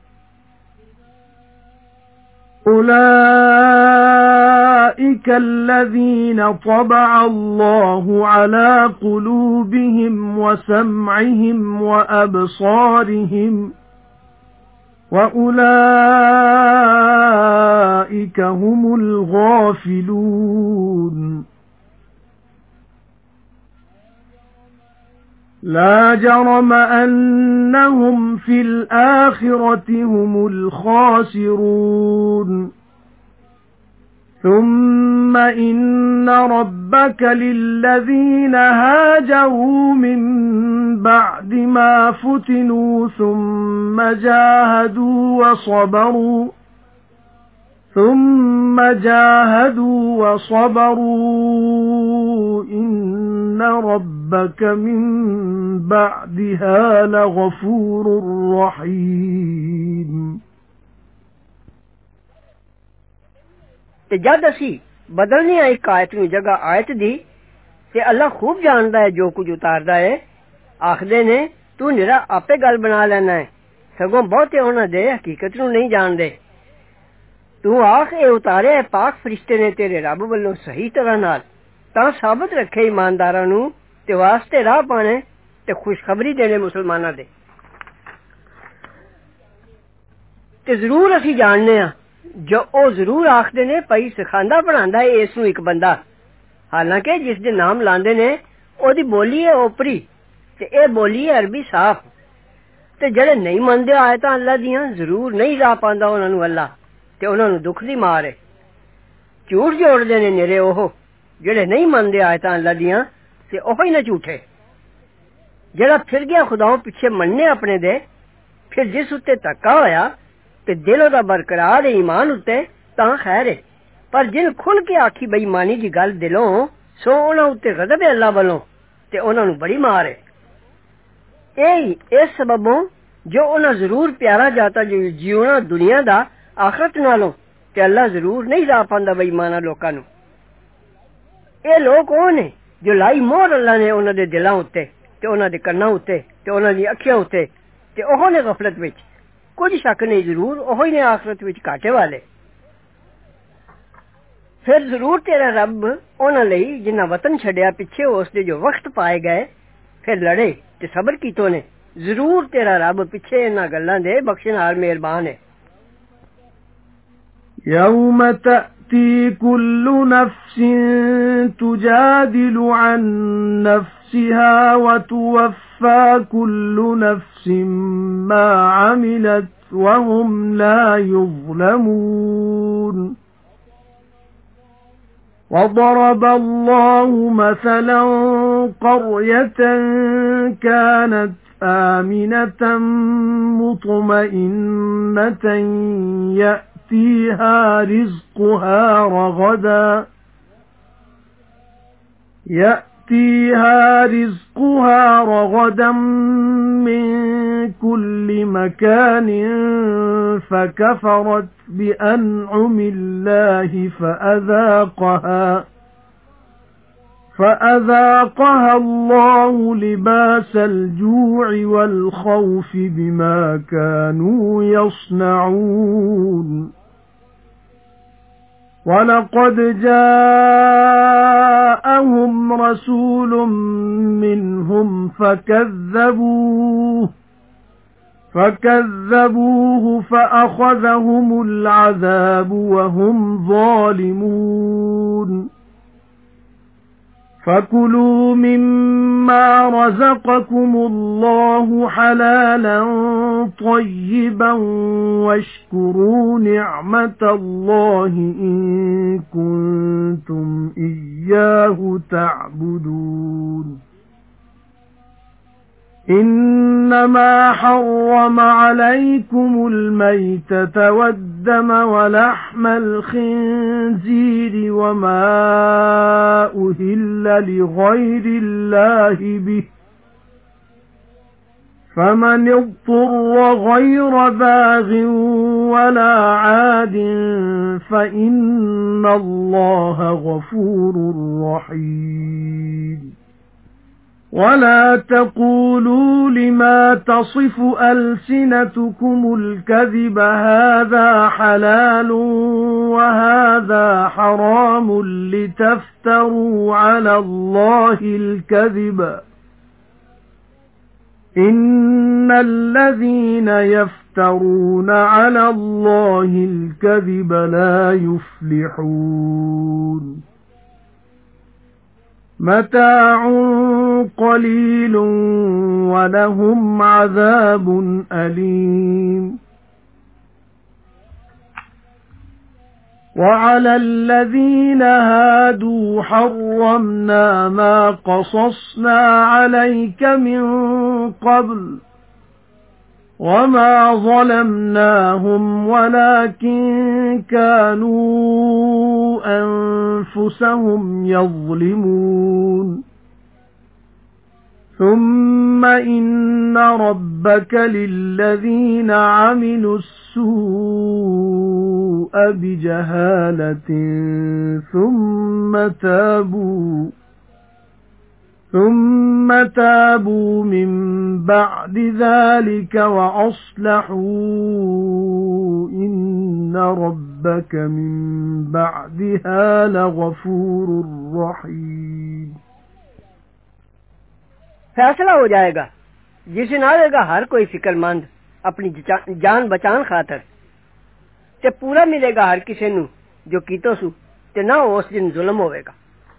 أولئك الذين طبع الله على قلوبهم وسمعهم وأبصارهم وَأُولَئِكَ هُمُ الْغَافِلُونَ لا جرم أنهم في الآخرة هم الخاسرون ثم إن ربك للذين هاجروا من بعد ما فتنوا ثم جاهدوا وصبروا إن ربك من بعدها لغفور رحيم ਤੇ ਜਦ ਅਸੀਂ ਬਦਲਨੇ ਆ ਇੱਕ ਆਇਤ ਨੂੰ ਜਗ੍ਹਾ ਆਇਤ ਦੀ ਤੇ ਅੱਲਾ ਖੂਬ ਜਾਣਦਾ ਹੈ ਜੋ ਕੁਝ ਉਤਾਰਦਾ ਹੈ ਆਖਦੇ ਨੇ ਤੂੰ ਨਿਰਾ ਆਪੇ ਗੱਲ ਬਣਾ ਲੈਣਾ ਹੈ ਸਗੋਂ ਬਹੁਤੇ ਉਹਨਾਂ ਦੇ ਹਕੀਕਤ ਨੂੰ ਨਹੀਂ ਜਾਣਦੇ ਤੂੰ ਆਖ ਇਹ ਉਤਾਰੇ ਪਾਕ ਫਰਿਸ਼ਤੇ ਨੇ ਤੇਰੇ ਰੱਬ ਵੱਲੋਂ ਸਹੀ ਤਰ੍ਹਾਂ ਨਾਲ ਤਾਂ ਸਾਬਤ ਰੱਖੇ ਇਮਾਨਦਾਰਾਂ ਨੂੰ ਤੇ ਵਾਸਤੇ ਰਾਹ ਪਾਣੇ ਤੇ ਖੁਸ਼ਖਬਰੀ ਦੇਣੇ ਮੁਸਲਮਾਨਾਂ ਦੇ ਤੇ ਜ਼ਰੂਰ ਅਸੀਂ ਜਾਣਨੇ ਆ ਜੋ ਉਹ ਜ਼ਰੂਰ ਆਖਦੇ ਨੇ ਪਈ ਸਿਖਾਂਦਾ ਪੜਾਂਦਾ ਹੈ ਇਸ ਨੂੰ ਇੱਕ ਬੰਦਾ ਹਾਲਾਂਕਿ ਜਿਸ ਦੇ ਨਾਮ ਲਾਂਦੇ ਨੇ ਉਹਦੀ ਬੋਲੀ ਹੈ ਓਪਰੀ ਤੇ ਇਹ ਬੋਲੀ ਹੈ ਅਰਬੀ ਸਾਫ਼ ਤੇ ਜਿਹੜੇ ਨਹੀਂ ਮੰਨਦੇ ਆਇਤਾਂ ਅੱਲਾ ਦੀਆਂ ਜ਼ਰੂਰ ਨਹੀਂ ਰਾਹ ਪਾਉਂਦਾ ਉਹਨਾਂ ਨੂੰ ਅੱਲਾ ਤੇ ਉਹਨਾਂ ਨੂੰ ਦੁੱਖ ਦੀ ਮਾਰ ਹੈ ਝੂਠ ਜੋੜਦੇ ਨੇ ਨਿਰੇ ਉਹ ਜਿਹੜੇ ਨਹੀਂ ਮੰਨਦੇ ਆਇਤਾਂ ਅੱਲਾ ਦੀਆਂ ਤੇ ਉਹ ਹੀ ਨਾ ਝੂਠੇ ਜਿਹੜਾ ਫਿਰ ਗਿਆ ਖੁਦਾਓਂ ਪਿੱਛੇ ਮੰਨਨੇ ਆਪਣੇ ਦੇ ਫਿਰ ਜਿਸ ਉੱਤੇ ਧੱਕਾ ਹੋਇਆ ਤੇ ਦਿਲ ਉਹਦਾ ਬਰਕਰਾਰ ਈਮਾਨ ਉੱਤੇ ਤਾਂ ਖੈਰ ਹੈ ਪਰ ਜਿਨ ਖੁੱਲ ਕੇ ਆਖੀ ਬੇਈਮਾਨੀ ਦੀ ਗੱਲ ਦਿਲੋਂ ਸੋ ਉਹਨਾਂ ਉੱਤੇ ਗਜ਼ਬ ਹੈ ਅੱਲਾ ਵੱਲੋਂ ਤੇ ਉਹਨਾਂ ਨੂੰ ਬੜੀ ਮਾਰ ਹੈ ਇਸ ਸਬਬੋਂ ਜੋ ਉਹਨਾਂ ਜ਼ਰੂਰ ਪਿਆਰਾ ਜਾਤਾ ਜਿਉਣਾ ਦੁਨੀਆ ਦਾ ਆਖਰਤ ਨਾਲੋਂ ਤੇ ਅੱਲਾ ਜ਼ਰੂਰ ਨਹੀਂ ਰਾਹ ਪਾਉਂਦਾ ਬੇਈਮਾਨਾ ਲੋਕਾਂ ਨੂੰ ਇਹ ਲੋਕ ਉਹ ਨੇ ਜੋ ਲਾਈ ਮੋਹਰ ਅੱਲਾ ਨੇ ਉਹਨਾਂ ਦੇ ਦਿਲਾਂ ਉੱਤੇ ਤੇ ਉਹਨਾਂ ਦੇ ਕੰਨਾਂ ਉੱਤੇ ਤੇ ਉਹਨਾਂ ਦੀ ਅੱਖਾਂ ਉੱਤੇ ਤੇ ਉਹ ਨੇ ਗਫਲਤ ਵਿੱਚ ਕੁਝ ਸ਼ੱਕ ਨਹੀਂ ਜ਼ਰੂਰ ਉਹ ਹੀ ਨੇ ਆਖਰਤ ਵਿੱਚ ਘਾਟੇ ਵਾਲੇ ਫਿਰ ਜ਼ਰੂਰ ਤੇਰਾ ਰੱਬ ਉਹਨਾਂ ਲਈ ਜਿਨ੍ਹਾਂ ਵਤਨ ਛੱਡਿਆ ਪਿੱਛੇ ਉਸ ਦੇ ਜੋ ਵਕਤ ਪਾਏ ਗਏ ਫਿਰ ਲੜੇ ਤੇ ਸਬਰ ਕੀਤੋ ਨੇ जरूर तेरा रब पिछे इन्हां गल्लां दे बख्शनहार मेहरबान है। يوم تأتي كل نفس تجادل عن نفسها وتوفى كل نفس ما عملت وهم لا يظلمون. وضرب الله مثلا قرية كانت آمنة مطمئنة يأتيها رزقها رغدا من كل مكان فكفرت بأنعم الله فأذاقها الله لباس الجوع والخوف بما كانوا يصنعون. وَلَقَدْ جَاءَهُمْ رَسُولٌ مِّنْهُمْ فَكَذَّبُوهُ فَأَخَذَهُمُ الْعَذَابُ وَهُمْ ظَالِمُونَ. فَكُلُوا مِمَّا رَزَقَكُمُ اللَّهُ حَلَالًا طَيِّبًا وَاشْكُرُوا نِعْمَةَ اللَّهِ إِن كُنتُمْ إِيَّاهُ تَعْبُدُونَ. إِنَّمَا حَرَّمَ عَلَيْكُمُ الْمَيْتَةَ وَالدَّمَ وَلَحْمَ الْخِنزِيرِ وَمَا أُهِلَّ لِغَيْرِ اللَّهِ بِهِ فَمَنِ اضْطُرَّ غَيْرَ بَاغٍ وَلَا عَادٍ فَإِنَّ اللَّهَ غَفُورٌ رَّحِيمٌ. وَلَا تَقُولُوا لِمَا تَصِفُ أَلْسِنَتُكُمُ الْكَذِبَ هَذَا حَلَالٌ وَهَذَا حَرَامٌ لِتَفْتَرُوا عَلَى اللَّهِ الْكَذِبَ. إِنَّ الَّذِينَ يَفْتَرُونَ عَلَى اللَّهِ الْكَذِبَ لَا يُفْلِحُونَ. مَتَاعٌ قَلِيلٌ وَلَهُمْ عَذَابٌ أَلِيمٌ. وَعَلَى الَّذِينَ هَادُوا حَرَّمْنَا مَا قَصَصْنَا عَلَيْكَ مِنْ قَبْلُ وَمَا ظَلَمْنَاهُمْ وَلَكِنْ كَانُوا أَنفُسَهُمْ يَظْلِمُونَ. ثُمَّ إِنَّ رَبَّكَ لِلَّذِينَ عَمِلُوا السُّوءَ بِجَهَالَةٍ ثُمَّ تَابُوا مِنْ بَعْدِ ذَلِكَ وَأَصْلَحُوا إِنَّ رَبَّكَ مِنْ بَعْدِهَا لَغَفُورٌ رَّحِيمٌ. फैसला हो जाएगा जिस नालेगा हर कोई फिक्रमंद अपनी जान बचान खातर ते पूरा मिलेगा हर किसी नू जो कीतो सु ते ना उस दिन जुल्म होवेगा।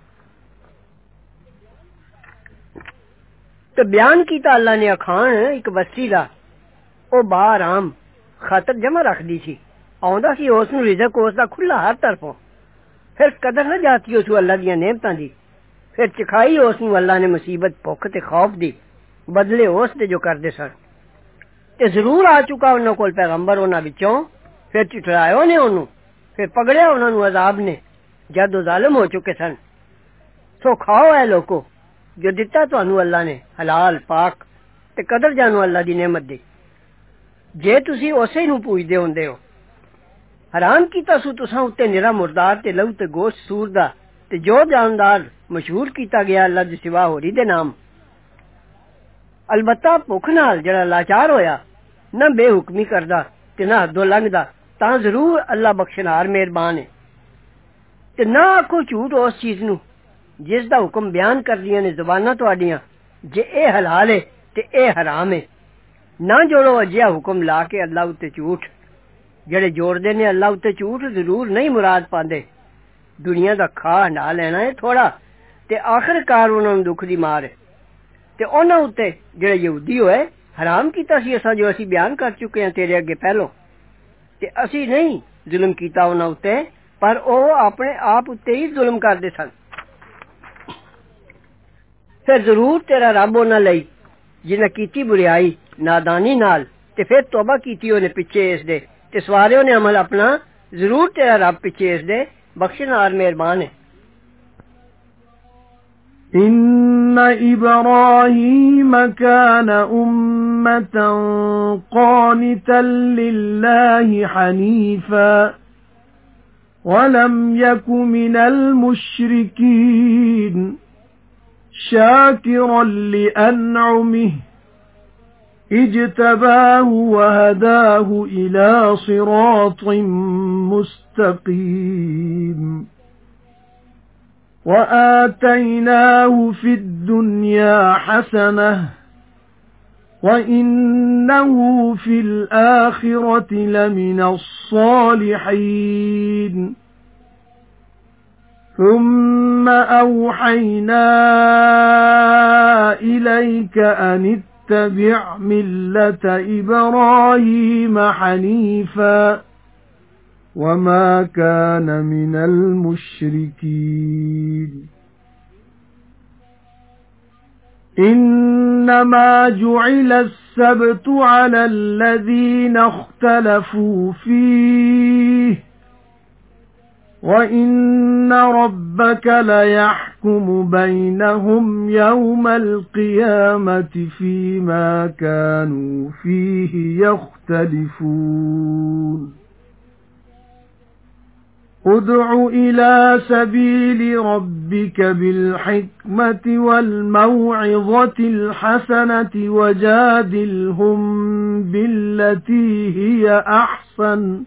ते बयान कीता अल्लाह ने अखान एक बस्ती दा ओ बाराम खातर जमा रखदी सी आउंदा सी उस नू रिज़क उस दा खुला हर तरफों फिर कदर न जाती उस अल्लाह दियां नेमतां दी फिर चखाई उस नू अल्लाह ने मुसीबत भुख ते खौफ दी बदले उस दे जो करदे सन ते जरूर आ चुका उन्हां कोल पैगंबर उन्हां विचों फिर झुठलाया ने उन्हूं फिर पकड़िया उन्हां नू अजाब ने जद ओ जालिम हो चुके सन। सो खाओ ऐ लोको जो दिता तुहानू अल्लाह ने हलाल पाक ते कदर जानो अल्लाह दी नेमत दी जे तुसी उसे नू पूजदे हुंदे हो। हराम कीता सु तुसां उत्ते निरा मुर्दार ते लहू ते गोश्त सूर दा ते जो जानदार मशहूर कीता गया अल्लाह दे सिवा होरी दे नाम। अलबत्ता भुख नाल जड़ा लाचार होया न बेहुक्मी करदा ते ना हदों लंघदा तां जरूर अल्लाह बख्शनहार मेहरबान है। ते ना आखो झूठ उस चीज नू जिस दा हुक्म बयान कर दियां ने ज़ुबानां तुहाडियां जे ए हलाल है ते ए हराम है ना जोड़ो अजिहा हुक्म ला के अल्लाह उत्ते झूठ जेड़े जोड़दे ने अल्लाह उत्ते झूठ जरूर नहीं मुराद पांदे दुनिया दा खा हंडा लेना है थोड़ा ते आखिरकार उन्हां नूं दुख दी मार है ते उन्हां उत्ते जेड़े यहूदी होए हराम कीता सी असां जो असीं बयान कर चुके हैं तेरे अगे पहलों ते असीं नहीं जुल्म कीता उन्हां उत्ते पर ओह अपने आप उत्ते ही जुल्म करदे सन फिर जरूर तेरा रब उन्हां लई जिन्हें कीती बुराई नादानी नाल ते फिर तौबा कीती ओने पिछे इस दे ते सवारे ओने अमल अपना जरूर तेरा रब पिछे इस दे बख्शनार मेहरबान है إن إبراهيم كان أمة قانتا لله حنيفا ولم يك من المشركين شاكرا لأنعمه اجتباه وهداه إلى صراط مستقيم وآتيناه في الدنيا حسنة وإنه في الآخرة لمن الصالحين ثم أوحينا إليك أن اتبع ملة إبراهيم حنيفا وما كان من المشركين إنما جعل السبت على الذين اختلفوا فيه وَإِنَّ رَبَّكَ لَيَحْكُمُ بَيْنَهُمْ يَوْمَ الْقِيَامَةِ فِيمَا كَانُوا فِيهِ يَخْتَلِفُونَ ادْعُ إِلَى سَبِيلِ رَبِّكَ بِالْحِكْمَةِ وَالْمَوْعِظَةِ الْحَسَنَةِ وَجَادِلْهُم بِالَّتِي هِيَ أَحْسَنُ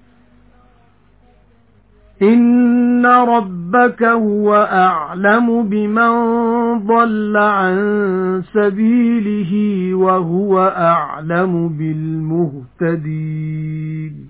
إِنَّ رَبَّكَ هُوَ أَعْلَمُ بِمَنْ ضَلَّ عَن سَبِيلِهِ وَهُوَ أَعْلَمُ بِالْمُهْتَدِينَ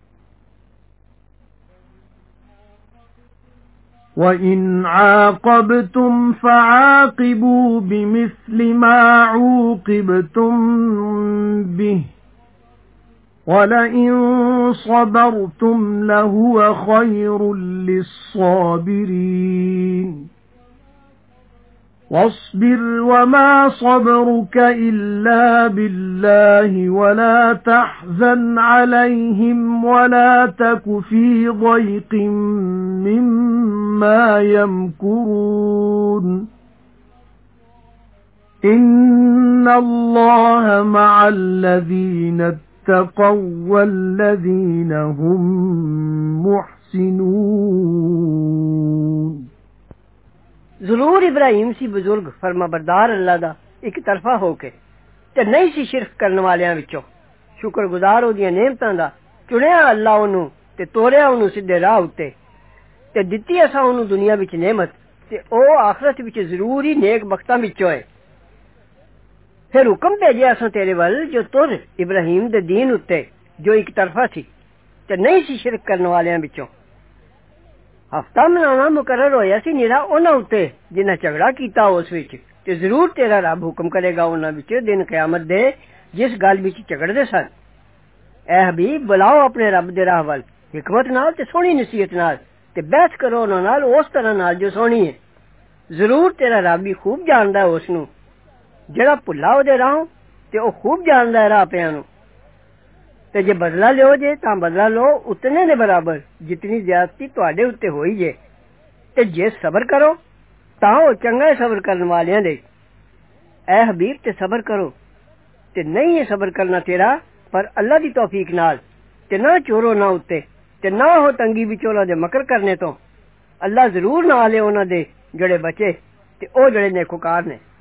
وَإِنْ عَاقَبْتُمْ فَعَاقِبُوا بِمِثْلِ مَا عُوقِبْتُمْ بِهِ وَلَئِن صَبَرْتُمْ لَهُوَ خَيْرٌ لِلصَّابِرِينَ وَاصْبِرْ وَمَا صَبْرُكَ إِلَّا بِاللَّهِ وَلَا تَحْزَنْ عَلَيْهِمْ وَلَا تَكُ فِي ضَيْقٍ مِّمَّا يَمْكُرُونَ إِنَّ اللَّهَ مَعَ الَّذِينَ اتَّقَوْا وَالَّذِينَ هُمْ مُحْسِنُونَ ضرور ابراہیم سی بزرگ فرما بردار اللہ دا ایک طرفہ ہو کے تے نہیں سی شرک کرنے والیاں وچوں شکر گزار اودیاں نعمتاں دا چنیا اللہ اونوں تے توڑیا اونوں سیدھے راہ اُتے تے دتی اساں اونوں دنیا وچ نعمت تے او آخرت وچ ضروری نیک بختاں وچوں ہے پھر حکم بھیجیا اساں تیرے ول جو تر ابراہیم دے دین اُتے جو ایک طرفہ تھی تے نہیں سی شرک کرنے والیاں وچوں ہفتہ منانا مقرر ہویا سی نیرا انہاں اُتے جنہاں جھگڑا کیتا اس وچ تے ضرور تیرا رب حکم کرے گا انہاں وچ دن قیامت دے جس گل وچ جھگڑدے سن اے حبیب بلاؤ اپنے رب دے راہ ول حکمت نال تے سونی نصیحت نال تے بحث کرو انہاں نال اس طرح نال جو سونی ہے ضرور تیرا رب بھی خوب جاندا ہے اس نوں جڑا بھلا او دے راہوں تے او خوب جاندا ہے راہ پیاں نوں تے جے بدلہ لیو جے تاں بدلہ لو اتنے دے برابر جتنی زیادتی تواڈے اُتے ہوئی جے تے جے صبر کرو تاں او چنگا ہے صبر کرن والیاں دے اے حبیب تے صبر کرو تے نہیں ہے صبر کرنا تیرا پر اللہ دی توفیق نال تے نہ چورو نہ اُتے تے نہ ہو تنگی وچوں دے مکر کرنے تو اللہ ضرور نال ہے انہاں دے جڑے بچے تے او جڑے نیکوکار نے